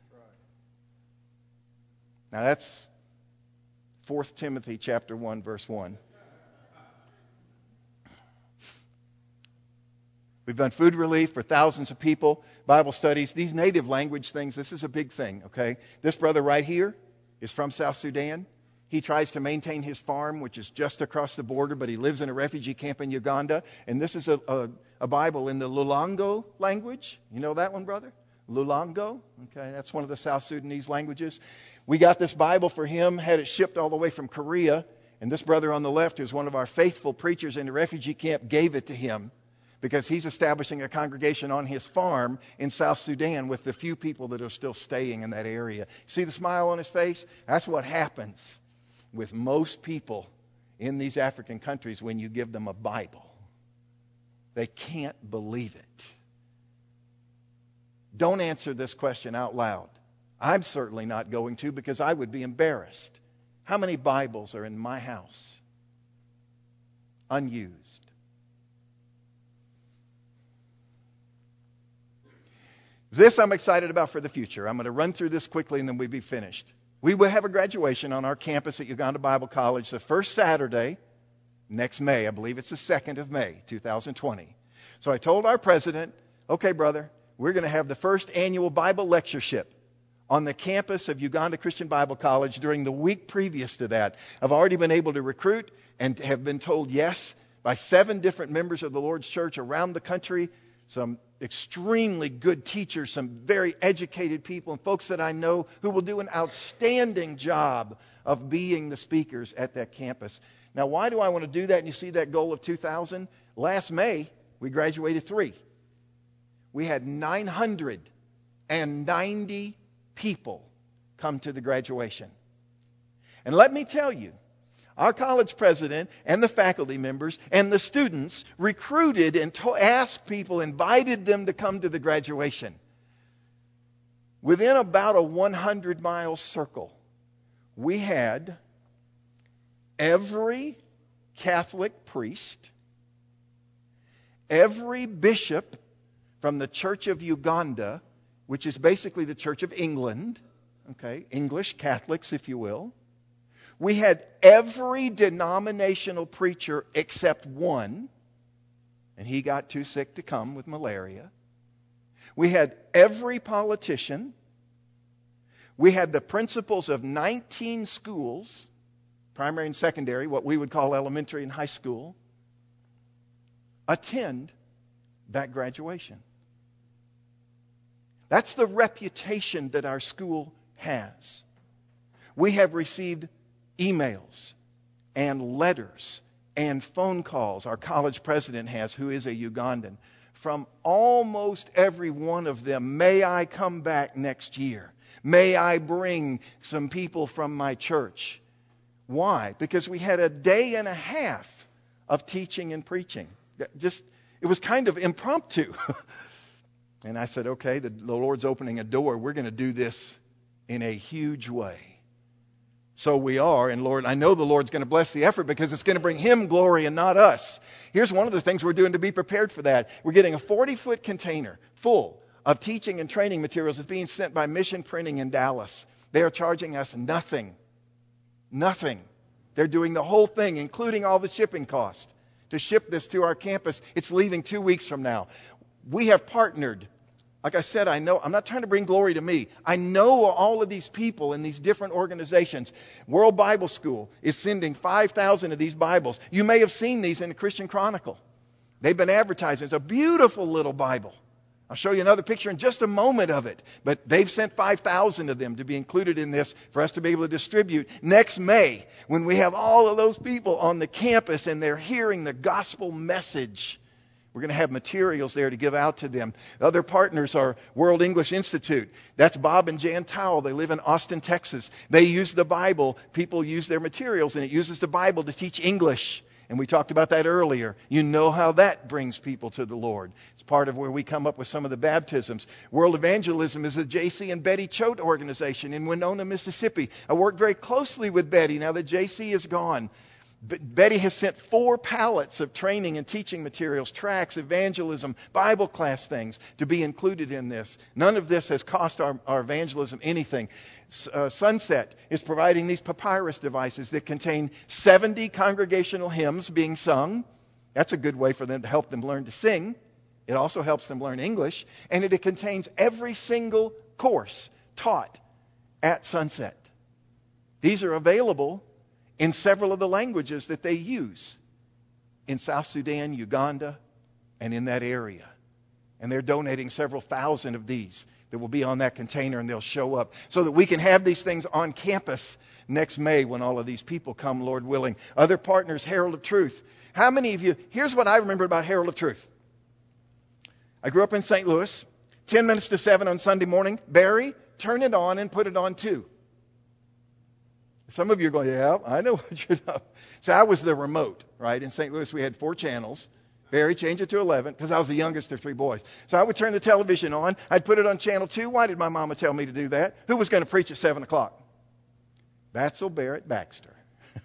Now that's 4 Timothy chapter 1, verse 1. We've done food relief for thousands of people, Bible studies, these native language things. This is a big thing, okay? This brother right here is from South Sudan. He tries to maintain his farm, which is just across the border, but he lives in a refugee camp in Uganda. And this is a Bible in the Lulango language. You know that one, brother? Lulango. Okay, that's one of the South Sudanese languages. We got this Bible for him, had it shipped all the way from Korea. And this brother on the left, who's one of our faithful preachers in the refugee camp, gave it to him, because he's establishing a congregation on his farm in South Sudan with the few people that are still staying in that area. See the smile on his face? That's what happens with most people in these African countries when you give them a Bible. They can't believe it. Don't answer this question out loud. I'm certainly not going to, because I would be embarrassed. How many Bibles are in my house? Unused. This I'm excited about for the future. I'm going to run through this quickly and then we'll be finished. We will have a graduation on our campus at Uganda Bible College the first Saturday next May. I believe it's the 2nd of May, 2020. So I told our president, okay, brother, we're going to have the first annual Bible lectureship on the campus of Uganda Christian Bible College during the week previous to that. I've already been able to recruit and have been told yes by 7 different members of the Lord's Church around the country. Some extremely good teachers, some very educated people, and folks that I know who will do an outstanding job of being the speakers at that campus. Now, why do I want to do that? And you see that goal of 2,000? Last May, we graduated 3. We had 990 people come to the graduation. And let me tell you, our college president and the faculty members and the students recruited and asked people, invited them to come to the graduation. Within about a 100-mile circle, we had every Catholic priest, every bishop from the Church of Uganda, which is basically the Church of England, okay, English Catholics, if you will. We had every denominational preacher except one, and he got too sick to come with malaria. We had every politician. We had the principals of 19 schools, primary and secondary, what we would call elementary and high school, attend that graduation. That's the reputation that our school has. We have received emails and letters and phone calls. Our college president has, who is a Ugandan, from almost every one of them. May I come back next year? May I bring some people from my church? Why? Because we had a day and a half of teaching and preaching. It was kind of impromptu. And I said, okay, the Lord's opening a door. We're going to do this in a huge way. So we are, and Lord, I know the Lord's going to bless the effort because it's going to bring Him glory and not us. Here's one of the things we're doing to be prepared for that. We're getting a 40-foot container full of teaching and training materials that's being sent by Mission Printing in Dallas. They are charging us nothing. Nothing. They're doing the whole thing, including all the shipping cost, to ship this to our campus. It's leaving 2 weeks from now. We have partnered. Like I said, I know, I'm not trying to bring glory to me. I know all of these people in these different organizations. World Bible School is sending 5,000 of these Bibles. You may have seen these in the Christian Chronicle. They've been advertising. It's a beautiful little Bible. I'll show you another picture in just a moment of it. But they've sent 5,000 of them to be included in this for us to be able to distribute next May when we have all of those people on the campus and they're hearing the gospel message. We're going to have materials there to give out to them. The other partners are World English Institute. That's Bob and Jan Towle. They live in Austin, Texas. They use the Bible. People use their materials, and it uses the Bible to teach English. And we talked about that earlier. You know how that brings people to the Lord. It's part of where we come up with some of the baptisms. World Evangelism is the J.C. and Betty Choate organization in Winona, Mississippi. I work very closely with Betty now that J.C. is gone. Betty has sent 4 pallets of training and teaching materials, tracts, evangelism, Bible class things to be included in this. None of this has cost our evangelism anything. Sunset is providing these papyrus devices that contain 70 congregational hymns being sung. That's a good way for them to help them learn to sing. It also helps them learn English. And it contains every single course taught at Sunset. These are available in several of the languages that they use in South Sudan, Uganda, and in that area. And they're donating several thousand of these that will be on that container, and they'll show up so that we can have these things on campus next May when all of these people come, Lord willing. Other partners, Herald of Truth. How many of you, here's what I remember about Herald of Truth. I grew up in St. Louis, 10 minutes to 7 on Sunday morning. Barry, turn it on and put it on too. Some of you are going, yeah, I know what you're doing. So I was the remote, right? In St. Louis, we had 4 channels. Barry changed it to 11 because I was the youngest of 3 boys. So I would turn the television on. I'd put it on channel 2. Why did my mama tell me to do that? Who was going to preach at 7 o'clock? Batzel Barrett Baxter.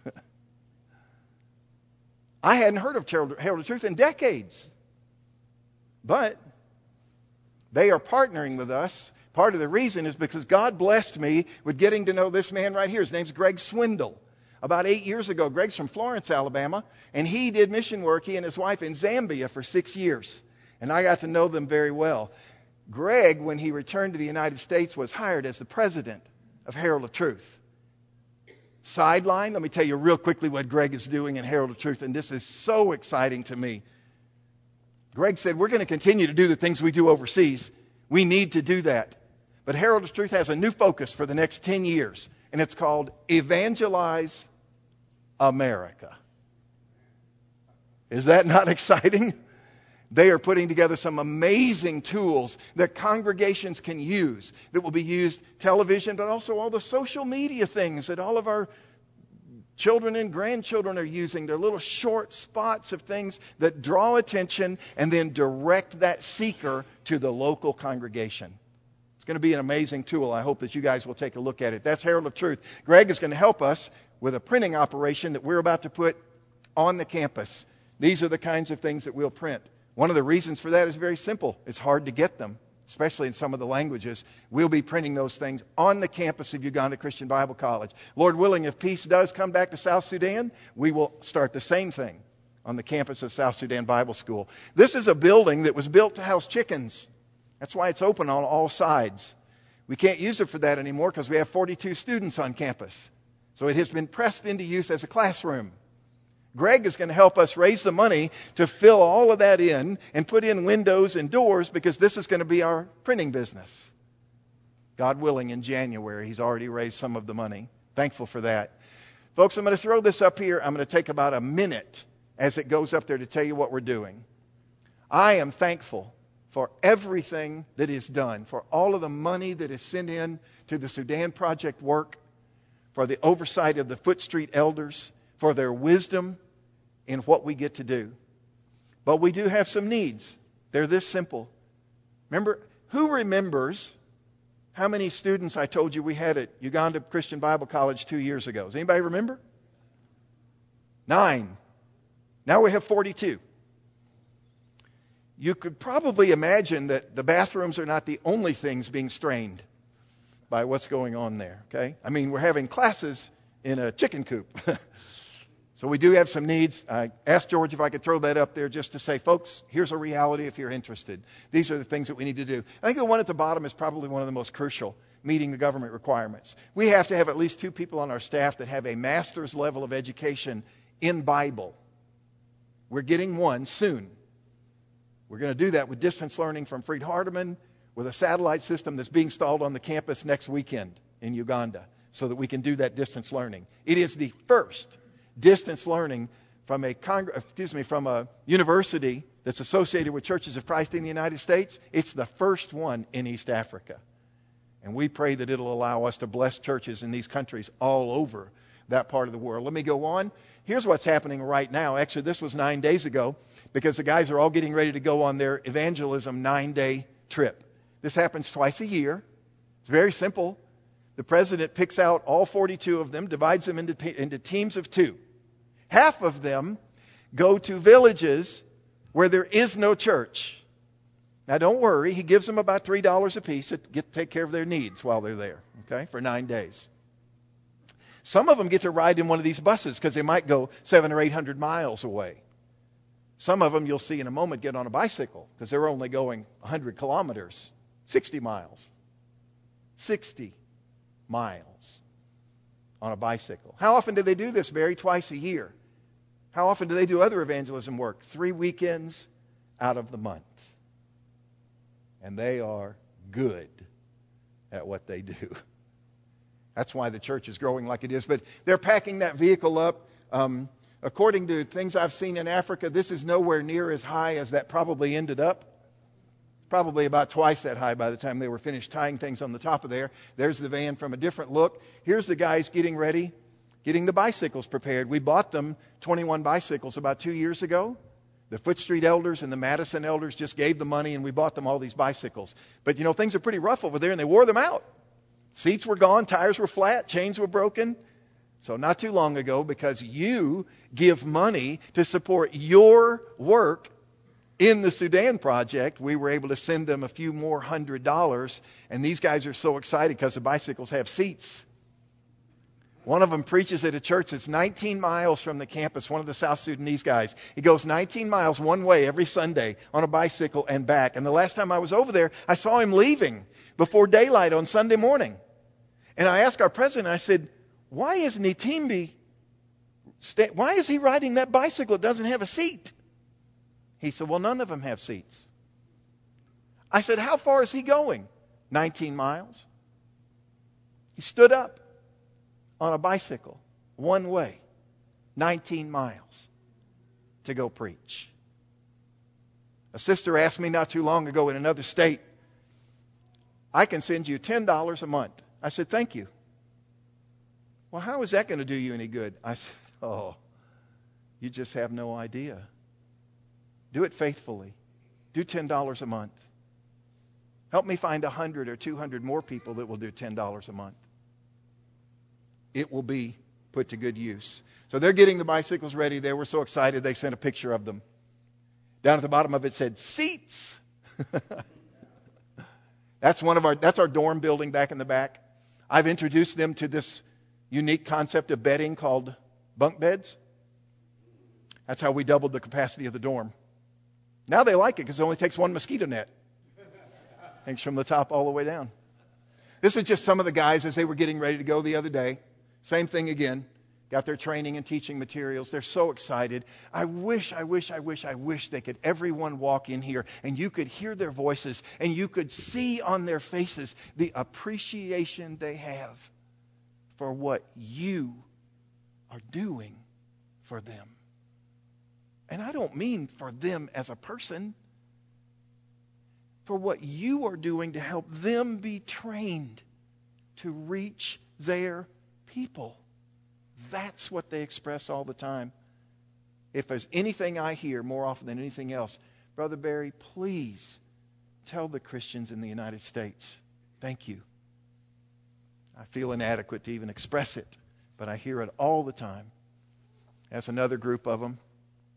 I hadn't heard of Herald of Truth in decades. But they are partnering with us. Part of the reason is because God blessed me with getting to know this man right here. His name's Greg Swindle. About 8 years ago, Greg's from Florence, Alabama, and he did mission work, he and his wife, in Zambia for 6 years. And I got to know them very well. Greg, when he returned to the United States, was hired as the president of Herald of Truth. Sideline, let me tell you real quickly what Greg is doing in Herald of Truth, and this is so exciting to me. Greg said, we're going to continue to do the things we do overseas. We need to do that. But Herald of Truth has a new focus for the next 10 years, and it's called Evangelize America. Is that not exciting? They are putting together some amazing tools that congregations can use that will be used television, but also all the social media things that all of our children and grandchildren are using. They're little short spots of things that draw attention and then direct that seeker to the local congregation. It's going to be an amazing tool. I hope that you guys will take a look at it. That's Herald of Truth. Greg is going to help us with a printing operation that we're about to put on the campus. These are the kinds of things that we'll print. One of the reasons for that is very simple. It's hard to get them, especially in some of the languages. We'll be printing those things on the campus of Uganda Christian Bible College. Lord willing, if peace does come back to South Sudan, we will start the same thing on the campus of South Sudan Bible School. This is a building that was built to house chickens. That's why it's open on all sides. We can't use it for that anymore because we have 42 students on campus. So it has been pressed into use as a classroom. Greg is going to help us raise the money to fill all of that in and put in windows and doors because this is going to be our printing business. God willing, in January, he's already raised some of the money. Thankful for that. Folks, I'm going to throw this up here. I'm going to take about a minute as it goes up there to tell you what we're doing. I am thankful for everything that is done, for all of the money that is sent in to the Sudan Project work, for the oversight of the Foot Street elders, for their wisdom in what we get to do. But we do have some needs. They're this simple. Remember, who remembers how many students I told you we had at Uganda Christian Bible College 2 years ago? Does anybody remember? 9. Now we have 42. You could probably imagine that the bathrooms are not the only things being strained by what's going on there, okay? I mean, we're having classes in a chicken coop. So we do have some needs. I asked George if I could throw that up there just to say, folks, here's a reality if you're interested. These are the things that we need to do. I think the one at the bottom is probably one of the most crucial, meeting the government requirements. We have to have at least 2 people on our staff that have a master's level of education in Bible. We're getting one soon. We're going to do that with distance learning from Freed Hardeman, with a satellite system that's being installed on the campus next weekend in Uganda, so that we can do that distance learning. It is the first distance learning from a university that's associated with Churches of Christ in the United States. It's the first one in East Africa. And we pray that it'll allow us to bless churches in these countries all over that part of the world. Let me go on. Here's what's happening right now. Actually, this was 9 days ago, because the guys are all getting ready to go on their evangelism 9-day trip. This happens twice a year. It's very simple. The president picks out all 42 of them, divides them into teams of 2. Half of them go to villages where there is no church. Now, don't worry. He gives them about $3 a piece to take care of their needs while they're there, okay, for 9 days. Some of them get to ride in one of these buses because they might go 700 or 800 miles away. Some of them, you'll see in a moment, get on a bicycle because they're only going 100 kilometers, 60 miles. 60 miles on a bicycle. How often do they do this, Barry? Twice a year. How often do they do other evangelism work? 3 weekends out of the month. And they are good at what they do. That's why the church is growing like it is. But they're packing that vehicle up. According to things I've seen in Africa, this is nowhere near as high as that probably ended up. Probably about twice that high by the time they were finished tying things on the top of there. There's the van from a different look. Here's the guys getting ready, getting the bicycles prepared. We bought them 21 bicycles about 2 years ago. The Foot Street elders and the Madison elders just gave the money, and we bought them all these bicycles. But, things are pretty rough over there, and they wore them out. Seats were gone, tires were flat, chains were broken. So not too long ago, because you give money to support your work in the Sudan project, we were able to send them a few more $100. And these guys are so excited because the bicycles have seats. One of them preaches at a church that's 19 miles from the campus, one of the South Sudanese guys. He goes 19 miles one way every Sunday on a bicycle and back. And the last time I was over there, I saw him leaving before daylight on Sunday morning. And I asked our president, I said, why isn't he why is he riding that bicycle? It doesn't have a seat. He said, well, none of them have seats. I said, how far is he going? 19 miles. He stood up on a bicycle, one way, 19 miles to go preach. A sister asked me not too long ago in another state, I can send you $10 a month. I said, thank you. Well, how is that going to do you any good? I said, oh, you just have no idea. Do it faithfully. Do $10 a month. Help me find 100 or 200 more people that will do $10 a month. It will be put to good use. So they're getting the bicycles ready. They were so excited they sent a picture of them. Down at the bottom of it said, seats. That's our dorm building back in the back. I've introduced them to this unique concept of bedding called bunk beds. That's how we doubled the capacity of the dorm. Now they like it because it only takes one mosquito net. Hangs from the top all the way down. This is just some of the guys as they were getting ready to go the other day. Same thing again. Got their training and teaching materials. They're so excited. I wish they could everyone walk in here and you could hear their voices and you could see on their faces the appreciation they have for what you are doing for them. And I don't mean for them as a person, for what you are doing to help them be trained to reach their people. That's what they express all the time. If there's anything I hear more often than anything else, Brother Barry, please tell the Christians in the United States, thank you. I feel inadequate to even express it, but I hear it all the time. That's another group of them.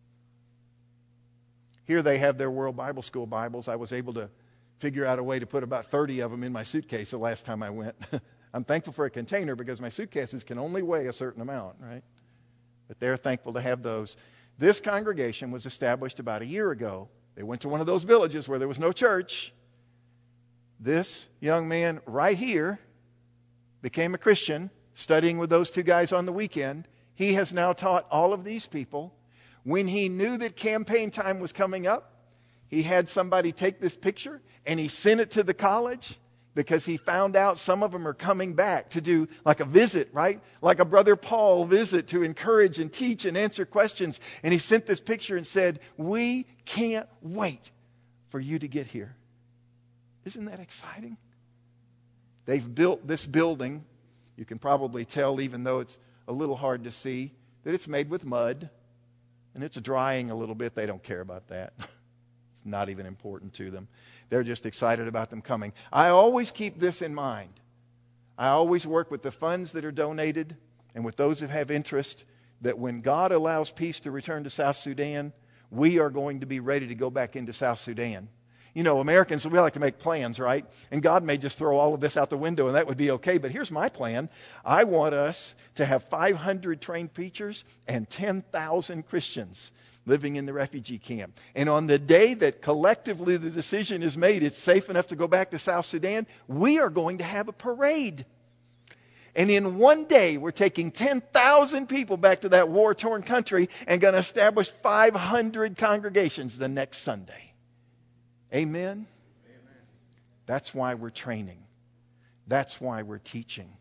Here they have their World Bible School Bibles. I was able to figure out a way to put about 30 of them in my suitcase the last time I went. I'm thankful for a container because my suitcases can only weigh a certain amount, right? But they're thankful to have those. This congregation was established about a year ago. They went to one of those villages where there was no church. This young man right here became a Christian, studying with those two guys on the weekend. He has now taught all of these people. When he knew that campaign time was coming up, he had somebody take this picture and he sent it to the college because he found out some of them are coming back to do like a visit, right? Like a Brother Paul visit to encourage and teach and answer questions. And he sent this picture and said, "We can't wait for you to get here." Isn't that exciting? They've built this building. You can probably tell, even though it's a little hard to see, that it's made with mud. And it's drying a little bit. They don't care about that. It's not even important to them. They're just excited about them coming. I always keep this in mind. I always work with the funds that are donated and with those who have interest, that when God allows peace to return to South Sudan, we are going to be ready to go back into South Sudan. You know, Americans, we like to make plans, right? And God may just throw all of this out the window and that would be okay. But here's my plan. I want us to have 500 trained preachers and 10,000 Christians living in the refugee camp. And on the day that collectively the decision is made, it's safe enough to go back to South Sudan, we are going to have a parade. And in one day, we're taking 10,000 people back to that war-torn country and going to establish 500 congregations the next Sunday. Amen? Amen. That's why we're training. That's why we're teaching.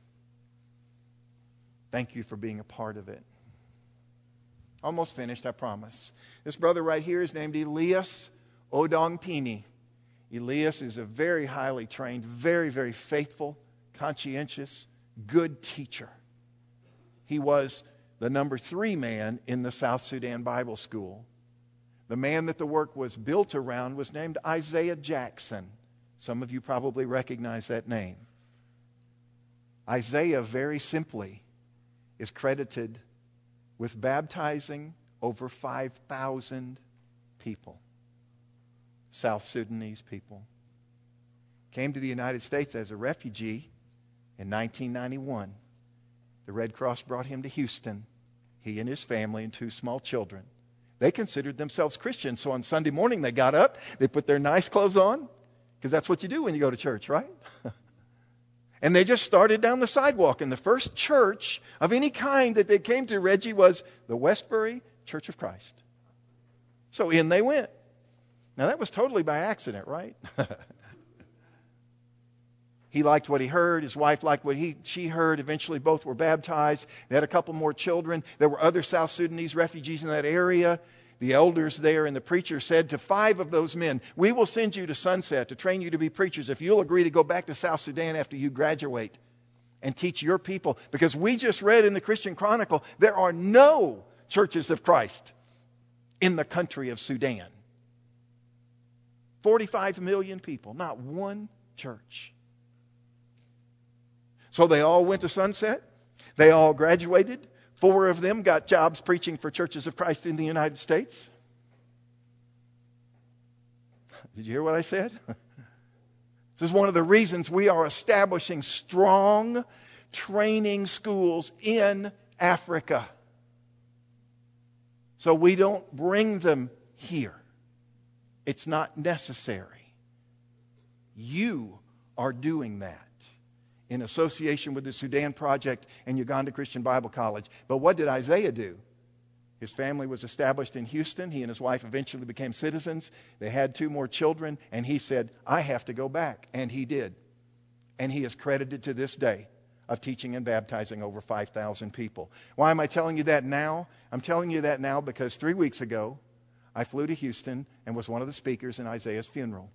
Thank you for being a part of it. Almost finished, I promise. This brother right here is named Elias Odongpini. Elias is a very highly trained, very, very faithful, conscientious, good teacher. He was the number 3 man in the South Sudan Bible School. The man that the work was built around was named Isaiah Jackson. Some of you probably recognize that name. Isaiah, very simply, is credited with baptizing over 5,000 people. South Sudanese people. Came to the United States as a refugee in 1991. The Red Cross brought him to Houston. He and his family and 2 small children. They considered themselves Christians. So on Sunday morning they got up, they put their nice clothes on, because that's what you do when you go to church, right? And they just started down the sidewalk. And the first church of any kind that they came to, Reggie, was the Westbury Church of Christ. So in they went. Now that was totally by accident, right? He liked what he heard. His wife liked what she heard. Eventually both were baptized. They had a couple more children. There were other South Sudanese refugees in that area. The elders there and the preacher said to 5 of those men, "We will send you to Sunset to train you to be preachers if you'll agree to go back to South Sudan after you graduate and teach your people." Because we just read in the Christian Chronicle, there are no churches of Christ in the country of Sudan. 45 million people, not one church. So they all went to Sunset. They all graduated. 4 of them got jobs preaching for churches of Christ in the United States. Did you hear what I said? This is one of the reasons we are establishing strong training schools in Africa. So we don't bring them here. It's not necessary. You are doing that in association with the Sudan Project and Uganda Christian Bible College. But what did Isaiah do? His family was established in Houston. He and his wife eventually became citizens. They had 2 more children, and he said, "I have to go back." And he did. And he is credited to this day of teaching and baptizing over 5,000 people. Why am I telling you that now? I'm telling you that now because 3 weeks ago, I flew to Houston and was one of the speakers in Isaiah's funeral.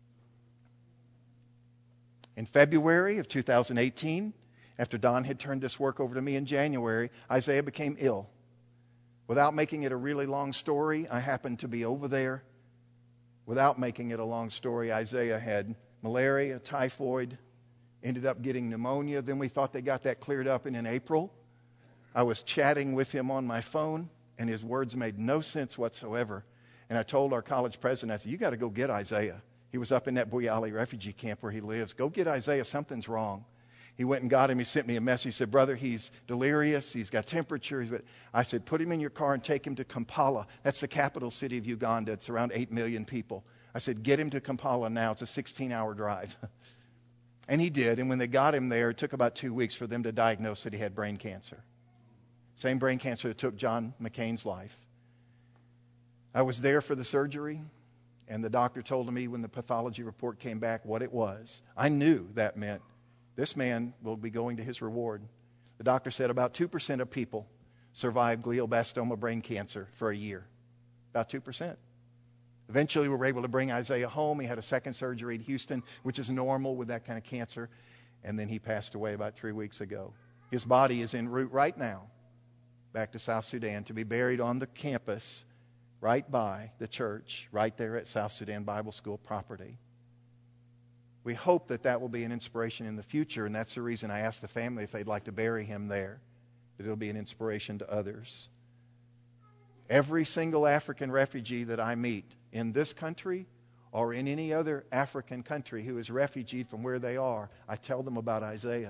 In February of 2018, after Don had turned this work over to me in January, Isaiah became ill. Without making it a really long story, I happened to be over there. Without making it a long story, Isaiah had malaria, typhoid, ended up getting pneumonia. Then we thought they got that cleared up, and in April, I was chatting with him on my phone, and his words made no sense whatsoever. And I told our college president, I said, "You got to go get Isaiah." He was up in that Buyali refugee camp where he lives. "Go get Isaiah. Something's wrong." He went and got him. He sent me a message. He said, "Brother, he's delirious. He's got temperature." I said, "Put him in your car and take him to Kampala." That's the capital city of Uganda. It's around 8 million people. I said, "Get him to Kampala now. It's a 16-hour drive." And he did. And when they got him there, it took about 2 weeks for them to diagnose that he had brain cancer. Same brain cancer that took John McCain's life. I was there for the surgery. And the doctor told me when the pathology report came back what it was. I knew that meant this man will be going to his reward. The doctor said about 2% of people survive glioblastoma brain cancer for a year. About 2%. Eventually we were able to bring Isaiah home. He had a second surgery in Houston, which is normal with that kind of cancer. And then he passed away about 3 weeks ago. His body is en route right now back to South Sudan to be buried on the campus right by the church, right there at South Sudan Bible School property. We hope that that will be an inspiration in the future, and that's the reason I asked the family if they'd like to bury him there, that it'll be an inspiration to others. Every single African refugee that I meet in this country or in any other African country who is refugeed from where they are, I tell them about Isaiah.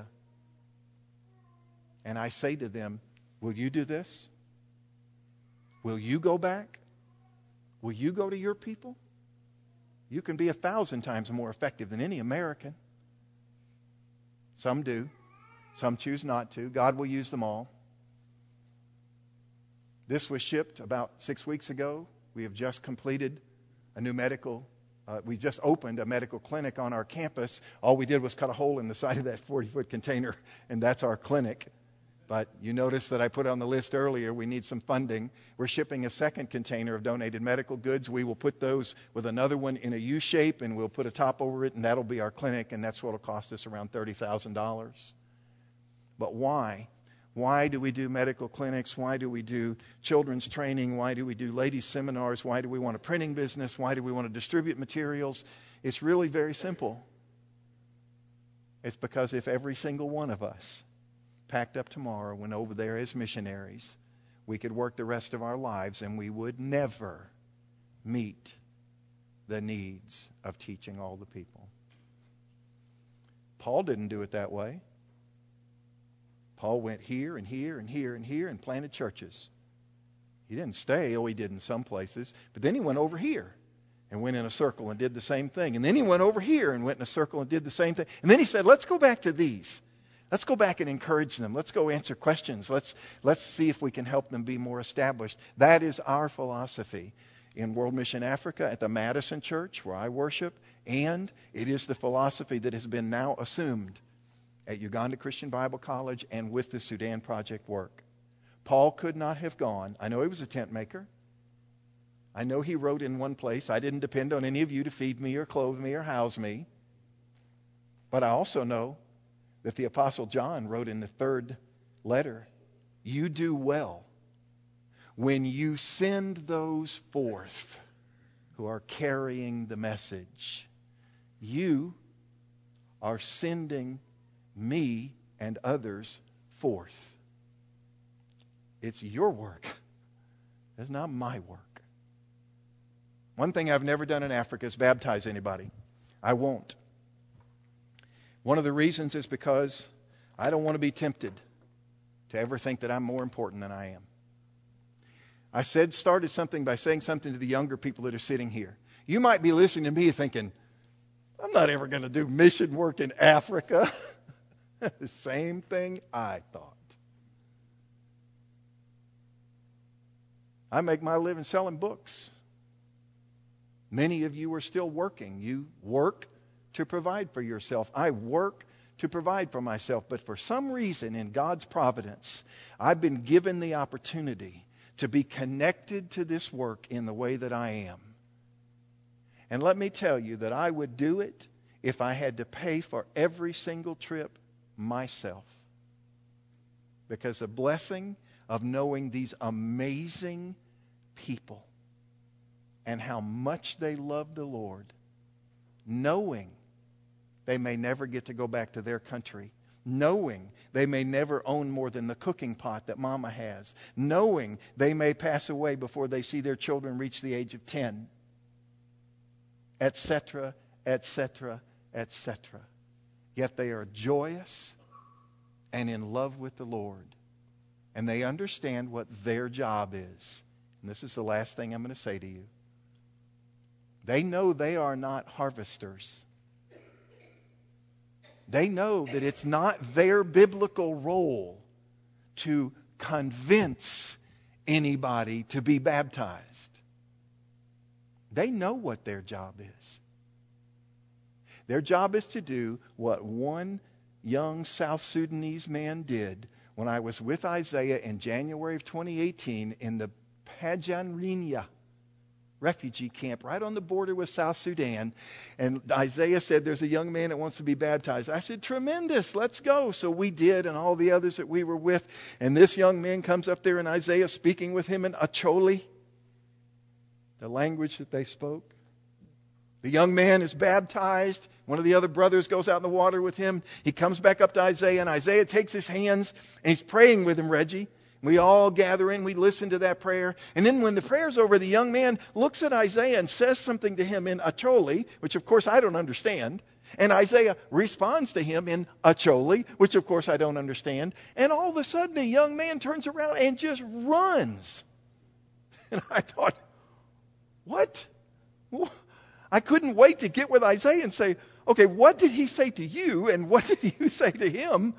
And I say to them, will you do this? Will you go back? Will you go to your people? You can be 1,000 times more effective than any American. Some do. Some choose not to. God will use them all. This was shipped about 6 weeks ago. We have just completed a new we just opened a medical clinic on our campus. All we did was cut a hole in the side of that 40-foot container, and that's our clinic. But you notice that I put on the list earlier, we need some funding. We're shipping a second container of donated medical goods. We will put those with another one in a U shape, and we'll put a top over it, and that'll be our clinic, and that's what will cost us around $30,000. But why? Why do we do medical clinics? Why do we do children's training? Why do we do ladies' seminars? Why do we want a printing business? Why do we want to distribute materials? It's really very simple. It's because if every single one of us packed up tomorrow, went over there as missionaries, we could work the rest of our lives and we would never meet the needs of teaching all the people. Paul didn't do it that way. Paul went here and here and here and here and planted churches. He didn't stay. He did in some places. But then he went over here and went in a circle and did the same thing. And then he went over here and went in a circle and did the same thing. And then he said, let's go back to these. Let's go back and encourage them. Let's go answer questions. Let's see if we can help them be more established. That is our philosophy in World Mission Africa at the Madison Church where I worship. And it is the philosophy that has been now assumed at Uganda Christian Bible College and with the Sudan Project work. Paul could not have gone. I know he was a tent maker. I know he wrote in one place, I didn't depend on any of you to feed me or clothe me or house me. But I also know that the Apostle John wrote in the 3rd letter, you do well when you send those forth who are carrying the message. You are sending me and others forth. It's your work. It's not my work. One thing I've never done in Africa is baptize anybody. I won't. One of the reasons is because I don't want to be tempted to ever think that I'm more important than I am. I started something by saying something to the younger people that are sitting here. You might be listening to me thinking, I'm not ever going to do mission work in Africa. The same thing I thought. I make my living selling books. Many of you are still working. You work to provide for yourself. I work to provide for myself. But for some reason in God's providence, I've been given the opportunity to be connected to this work in the way that I am. And let me tell you that I would do it if I had to pay for every single trip myself. Because the blessing of knowing these amazing people and how much they love the Lord, knowing they may never get to go back to their country, knowing they may never own more than the cooking pot that mama has, knowing they may pass away before they see their children reach the age of 10, etc., etc., etc. Yet they are joyous and in love with the Lord. And they understand what their job is. And this is the last thing I'm going to say to you. They know they are not harvesters. They know that it's not their biblical role to convince anybody to be baptized. They know what their job is. Their job is to do what one young South Sudanese man did when I was with Isaiah in January of 2018 in the Pajanrinya refugee camp right on the border with South Sudan. And Isaiah said, there's a young man that wants to be baptized. I said, tremendous, let's go. So we did, and all the others that we were with. And this young man comes up there, and Isaiah speaking with him in Acholi, the language that they spoke. The young man is baptized. One of the other brothers goes out in the water with him. He comes back up to Isaiah, and Isaiah takes his hands, and he's praying with him, Reggie. We all gather in, we listen to that prayer. And then when the prayer's over, the young man looks at Isaiah and says something to him in Acholi, which of course I don't understand. And Isaiah responds to him in Acholi, which of course I don't understand. And all of a sudden the young man turns around and just runs. And I thought, what? I couldn't wait to get with Isaiah and say, okay, what did he say to you and what did you say to him?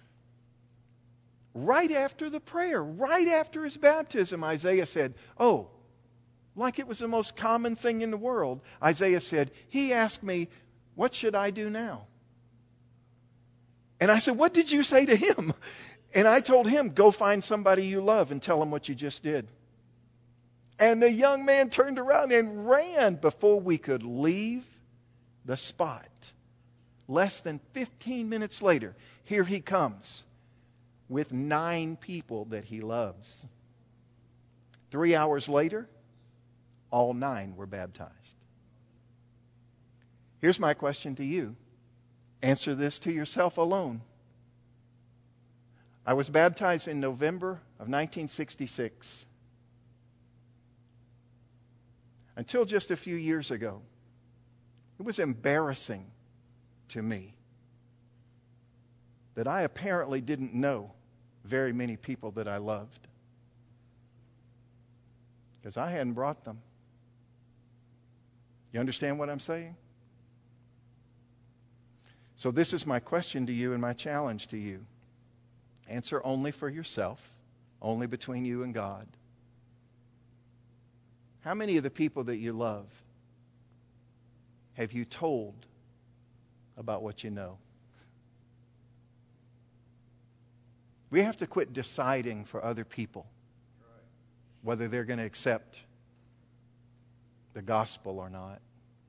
Right after the prayer, right after his baptism, Isaiah said, oh, like it was the most common thing in the world. Isaiah said, he asked me, what should I do now? And I said, what did you say to him? And I told him, go find somebody you love and tell him what you just did. And the young man turned around and ran before we could leave the spot. Less than 15 minutes later, here he comes with 9 people that he loves. 3 hours later, all 9 were baptized. Here's my question to you. Answer this to yourself alone. I was baptized in November of 1966. Until just a few years ago, it was embarrassing to me that I apparently didn't know very many people that I loved, because I hadn't brought them. You understand what I'm saying? So this is my question to you and my challenge to you. Answer only for yourself, only between you and God. How many of the people that you love have you told about what you know? We have to quit deciding for other people whether they're going to accept the gospel or not.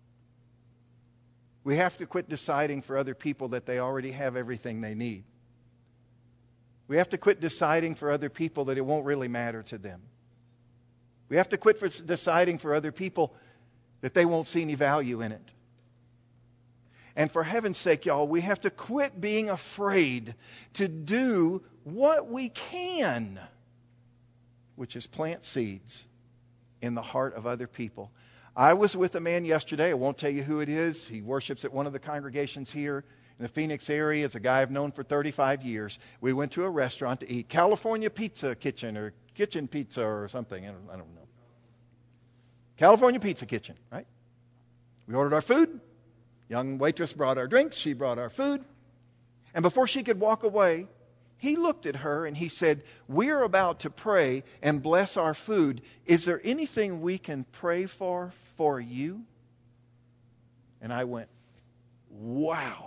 We have to quit deciding for other people that they already have everything they need. We have to quit deciding for other people that it won't really matter to them. We have to quit deciding for other people that they won't see any value in it. And for heaven's sake, y'all, we have to quit being afraid to do what we can, which is plant seeds in the heart of other people. I was with a man yesterday. I won't tell you who it is. He worships at one of the congregations here in the Phoenix area. It's a guy I've known for 35 years. We went to a restaurant to eat California Pizza Kitchen or Kitchen Pizza or something. I don't know. California Pizza Kitchen, right? We ordered our food. Young waitress brought our drinks. She brought our food. And before she could walk away, he looked at her and he said, we're about to pray and bless our food. Is there anything we can pray for you? And I went, wow.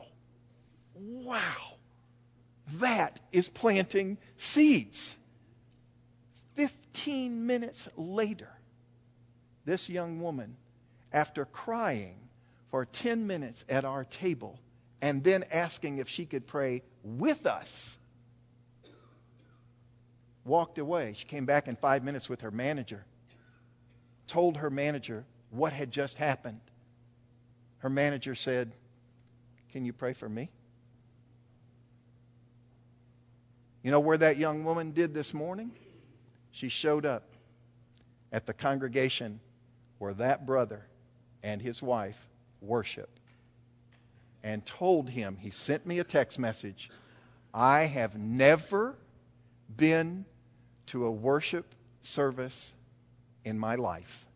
That is planting seeds. 15 minutes later, this young woman, after crying for 10 minutes at our table and then asking if she could pray with us, walked away. She came back in 5 minutes with her manager, told her manager what had just happened. Her manager said, can you pray for me? You know where that young woman did this morning? She showed up at the congregation where that brother and his wife worship and told him, he sent me a text message, I have never been to a worship service in my life.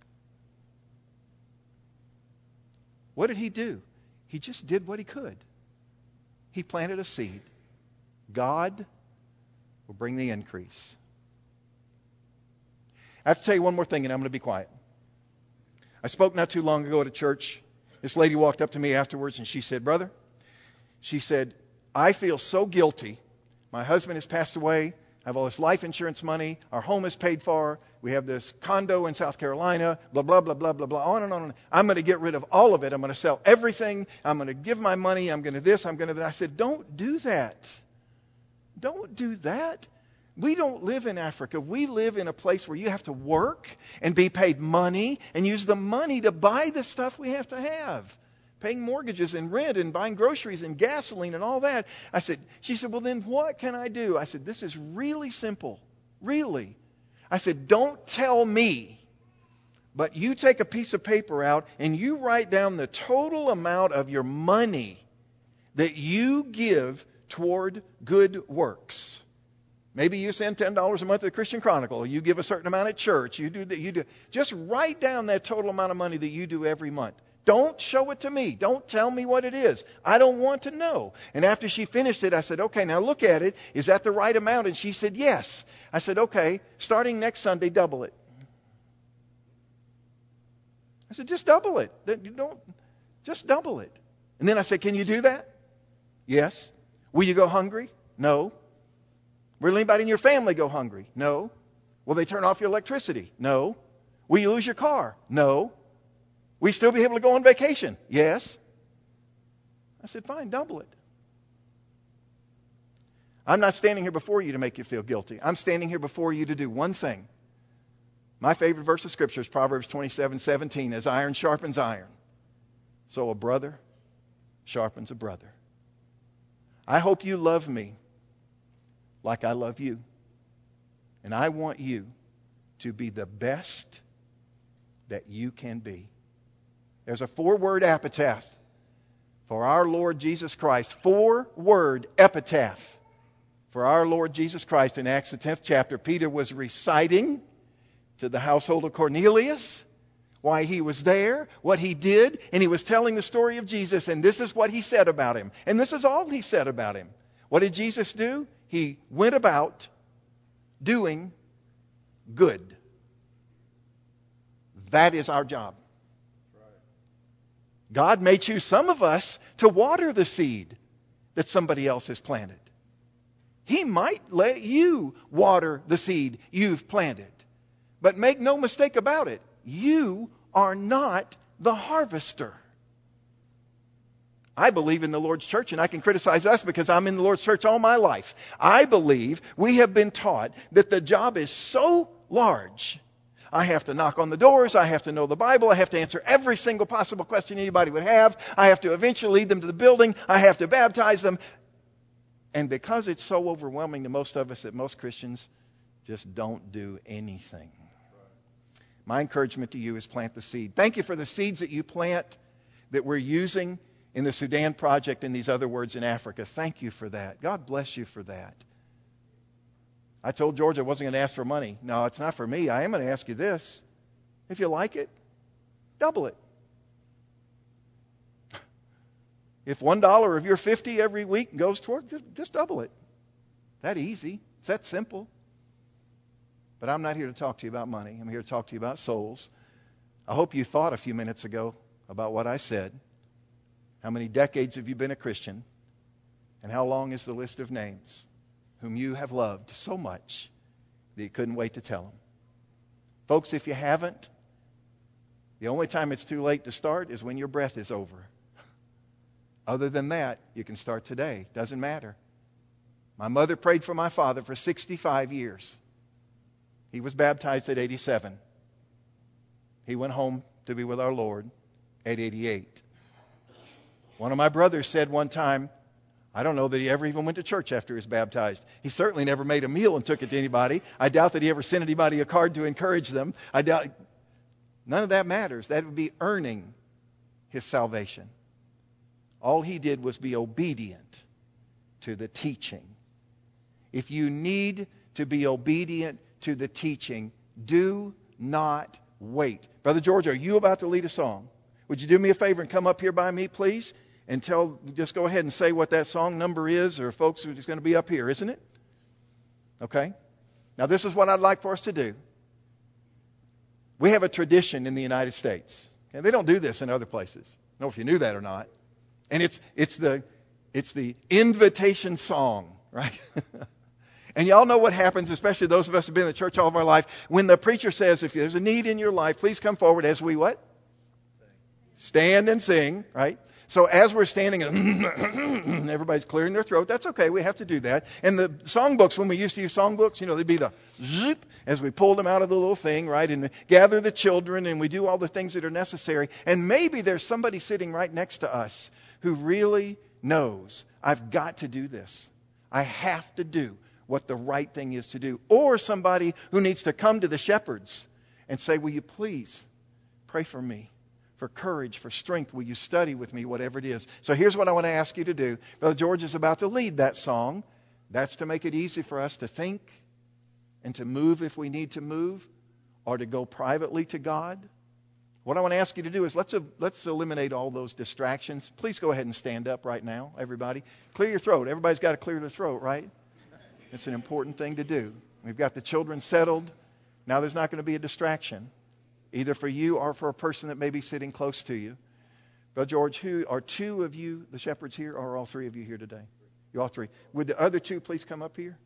What did he do? He just did what he could. He planted a seed. God will bring the increase. I have to tell you one more thing and I'm going to be quiet. I spoke not too long ago at a church. This lady walked up to me afterwards and she said, "Brother," she said, "I feel so guilty. My husband has passed away. I have all this life insurance money. Our home is paid for. We have this condo in South Carolina, blah, blah, blah, blah, blah, blah, on and on. I'm going to get rid of all of it. I'm going to sell everything. I'm going to give my money. I'm going to this. I'm going to that." I said, "Don't do that. Don't do that. We don't live in Africa. We live in a place where you have to work and be paid money and use the money to buy the stuff we have to have. Paying mortgages and rent and buying groceries and gasoline and all that." She said, "Well, then what can I do?" I said, "This is really simple. Really." I said, "Don't tell me, but you take a piece of paper out and you write down the total amount of your money that you give toward good works. Maybe you send $10 a month to the Christian Chronicle. You give a certain amount at church. You do. Just write down that total amount of money that you do every month. Don't show it to me. Don't tell me what it is. I don't want to know." And after she finished it, I said, "Okay, now look at it. Is that the right amount?" And she said, "Yes." I said, "Okay, starting next Sunday, double it." I said, "Just double it. Just double it." And then I said, "Can you do that?" "Yes." "Will you go hungry?" "No." "Will anybody in your family go hungry?" "No." "Will they turn off your electricity?" "No." "Will you lose your car?" "No." "Will you still be able to go on vacation?" "Yes." I said, "Fine, double it." I'm not standing here before you to make you feel guilty. I'm standing here before you to do one thing. My favorite verse of Scripture is Proverbs 27:17. "As iron sharpens iron, so a brother sharpens a brother." I hope you love me like I love you. And I want you to be the best that you can be. There's a 4-word epitaph for our Lord Jesus Christ. 4-word epitaph for our Lord Jesus Christ in Acts the 10th chapter. Peter was reciting to the household of Cornelius why he was there, what he did, and he was telling the story of Jesus, and this is what he said about him. And this is all he said about him. What did Jesus do? He went about doing good. That is our job. God may choose some of us to water the seed that somebody else has planted. He might let you water the seed you've planted. But make no mistake about it, you are not the harvester. I believe in the Lord's church, and I can criticize us because I'm in the Lord's church all my life. I believe we have been taught that the job is so large. I have to knock on the doors. I have to know the Bible. I have to answer every single possible question anybody would have. I have to eventually lead them to the building. I have to baptize them. And because it's so overwhelming to most of us that most Christians just don't do anything. My encouragement to you is plant the seed. Thank you for the seeds that you plant that we're using in the Sudan Project and these other words in Africa. Thank you for that. God bless you for that. I told George I wasn't going to ask for money. No, it's not for me. I am going to ask you this. If you like it, double it. If $1 of your 50 every week goes toward, just double it. That easy. It's that simple. But I'm not here to talk to you about money. I'm here to talk to you about souls. I hope you thought a few minutes ago about what I said. How many decades have you been a Christian? And how long is the list of names whom you have loved so much that you couldn't wait to tell them? Folks, if you haven't, the only time it's too late to start is when your breath is over. Other than that, you can start today. Doesn't matter. My mother prayed for my father for 65 years. He was baptized at 87. He went home to be with our Lord at 88. One of my brothers said one time, I don't know that he ever even went to church after he was baptized. He certainly never made a meal and took it to anybody. I doubt that he ever sent anybody a card to encourage them. I doubt. None of that matters. That would be earning his salvation. All he did was be obedient to the teaching. If you need to be obedient to the teaching, do not wait. Brother George, are you about to lead a song? Would you do me a favor and come up here by me, please? And just go ahead and say what that song number is, or folks are just going to be up here, isn't it? Okay? Now this is what I'd like for us to do. We have a tradition in the United States. Okay? They don't do this in other places. I don't know if you knew that or not. And it's the invitation song, right? And y'all know what happens, especially those of us who have been in the church all of our life, when the preacher says, if there's a need in your life, please come forward as we what? Stand and sing, right? So as we're standing and everybody's clearing their throat, that's okay, we have to do that. And the songbooks, when we used to use songbooks, they'd be the zoop as we pulled them out of the little thing, right? And gather the children and we do all the things that are necessary. And maybe there's somebody sitting right next to us who really knows, I've got to do this. I have to do what the right thing is to do. Or somebody who needs to come to the shepherds and say, will you please pray for me, for courage, for strength? Will you study with me, whatever it is? So here's what I want to ask you to do. Brother George is about to lead that song. That's to make it easy for us to think and to move if we need to move, or to go privately to God. What I want to ask you to do is let's eliminate all those distractions. Please go ahead and stand up right now, everybody. Clear your throat. Everybody's got to clear their throat, right? It's an important thing to do. We've got the children settled. Now there's not going to be a distraction, either for you or for a person that may be sitting close to you. Brother George, who are two of you, the shepherds here, or are all three of you here today? You all three. Would the other two please come up here?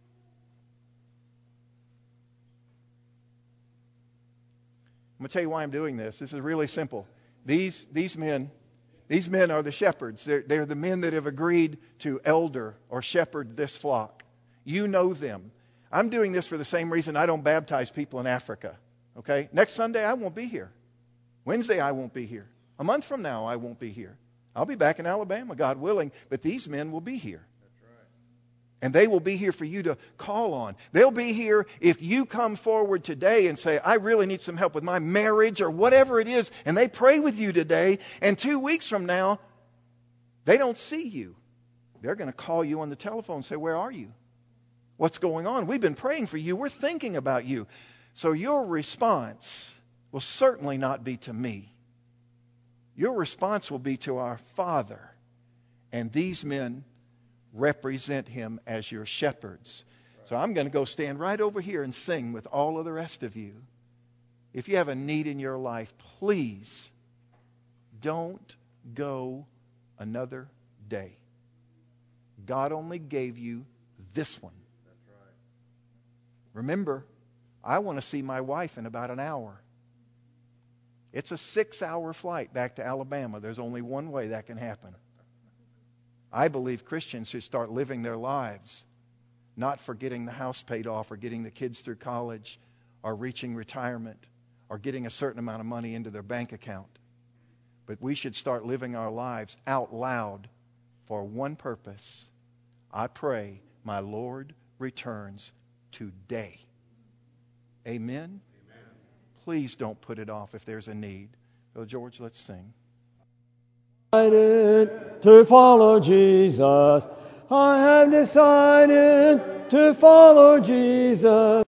I'm going to tell you why I'm doing this. This is really simple. These men are the shepherds. They're the men that have agreed to elder or shepherd this flock. You know them. I'm doing this for the same reason I don't baptize people in Africa. Okay? Next Sunday, I won't be here. Wednesday, I won't be here. A month from now, I won't be here. I'll be back in Alabama, God willing, but these men will be here. That's right. And they will be here for you to call on. They'll be here if you come forward today and say, I really need some help with my marriage or whatever it is, and they pray with you today, and 2 weeks from now, they don't see you. They're going to call you on the telephone and say, where are you? What's going on? We've been praying for you. We're thinking about you. So your response will certainly not be to me. Your response will be to our Father. And these men represent Him as your shepherds. So I'm going to go stand right over here and sing with all of the rest of you. If you have a need in your life, please don't go another day. God only gave you this one. Remember, I want to see my wife in about an hour. It's a 6-hour flight back to Alabama. There's only one way that can happen. I believe Christians should start living their lives, not for getting the house paid off or getting the kids through college or reaching retirement or getting a certain amount of money into their bank account. But we should start living our lives out loud for one purpose. I pray my Lord returns today. Amen? Amen. Please don't put it off if there's a need. Brother George, let's sing. To follow Jesus. I have decided to follow Jesus.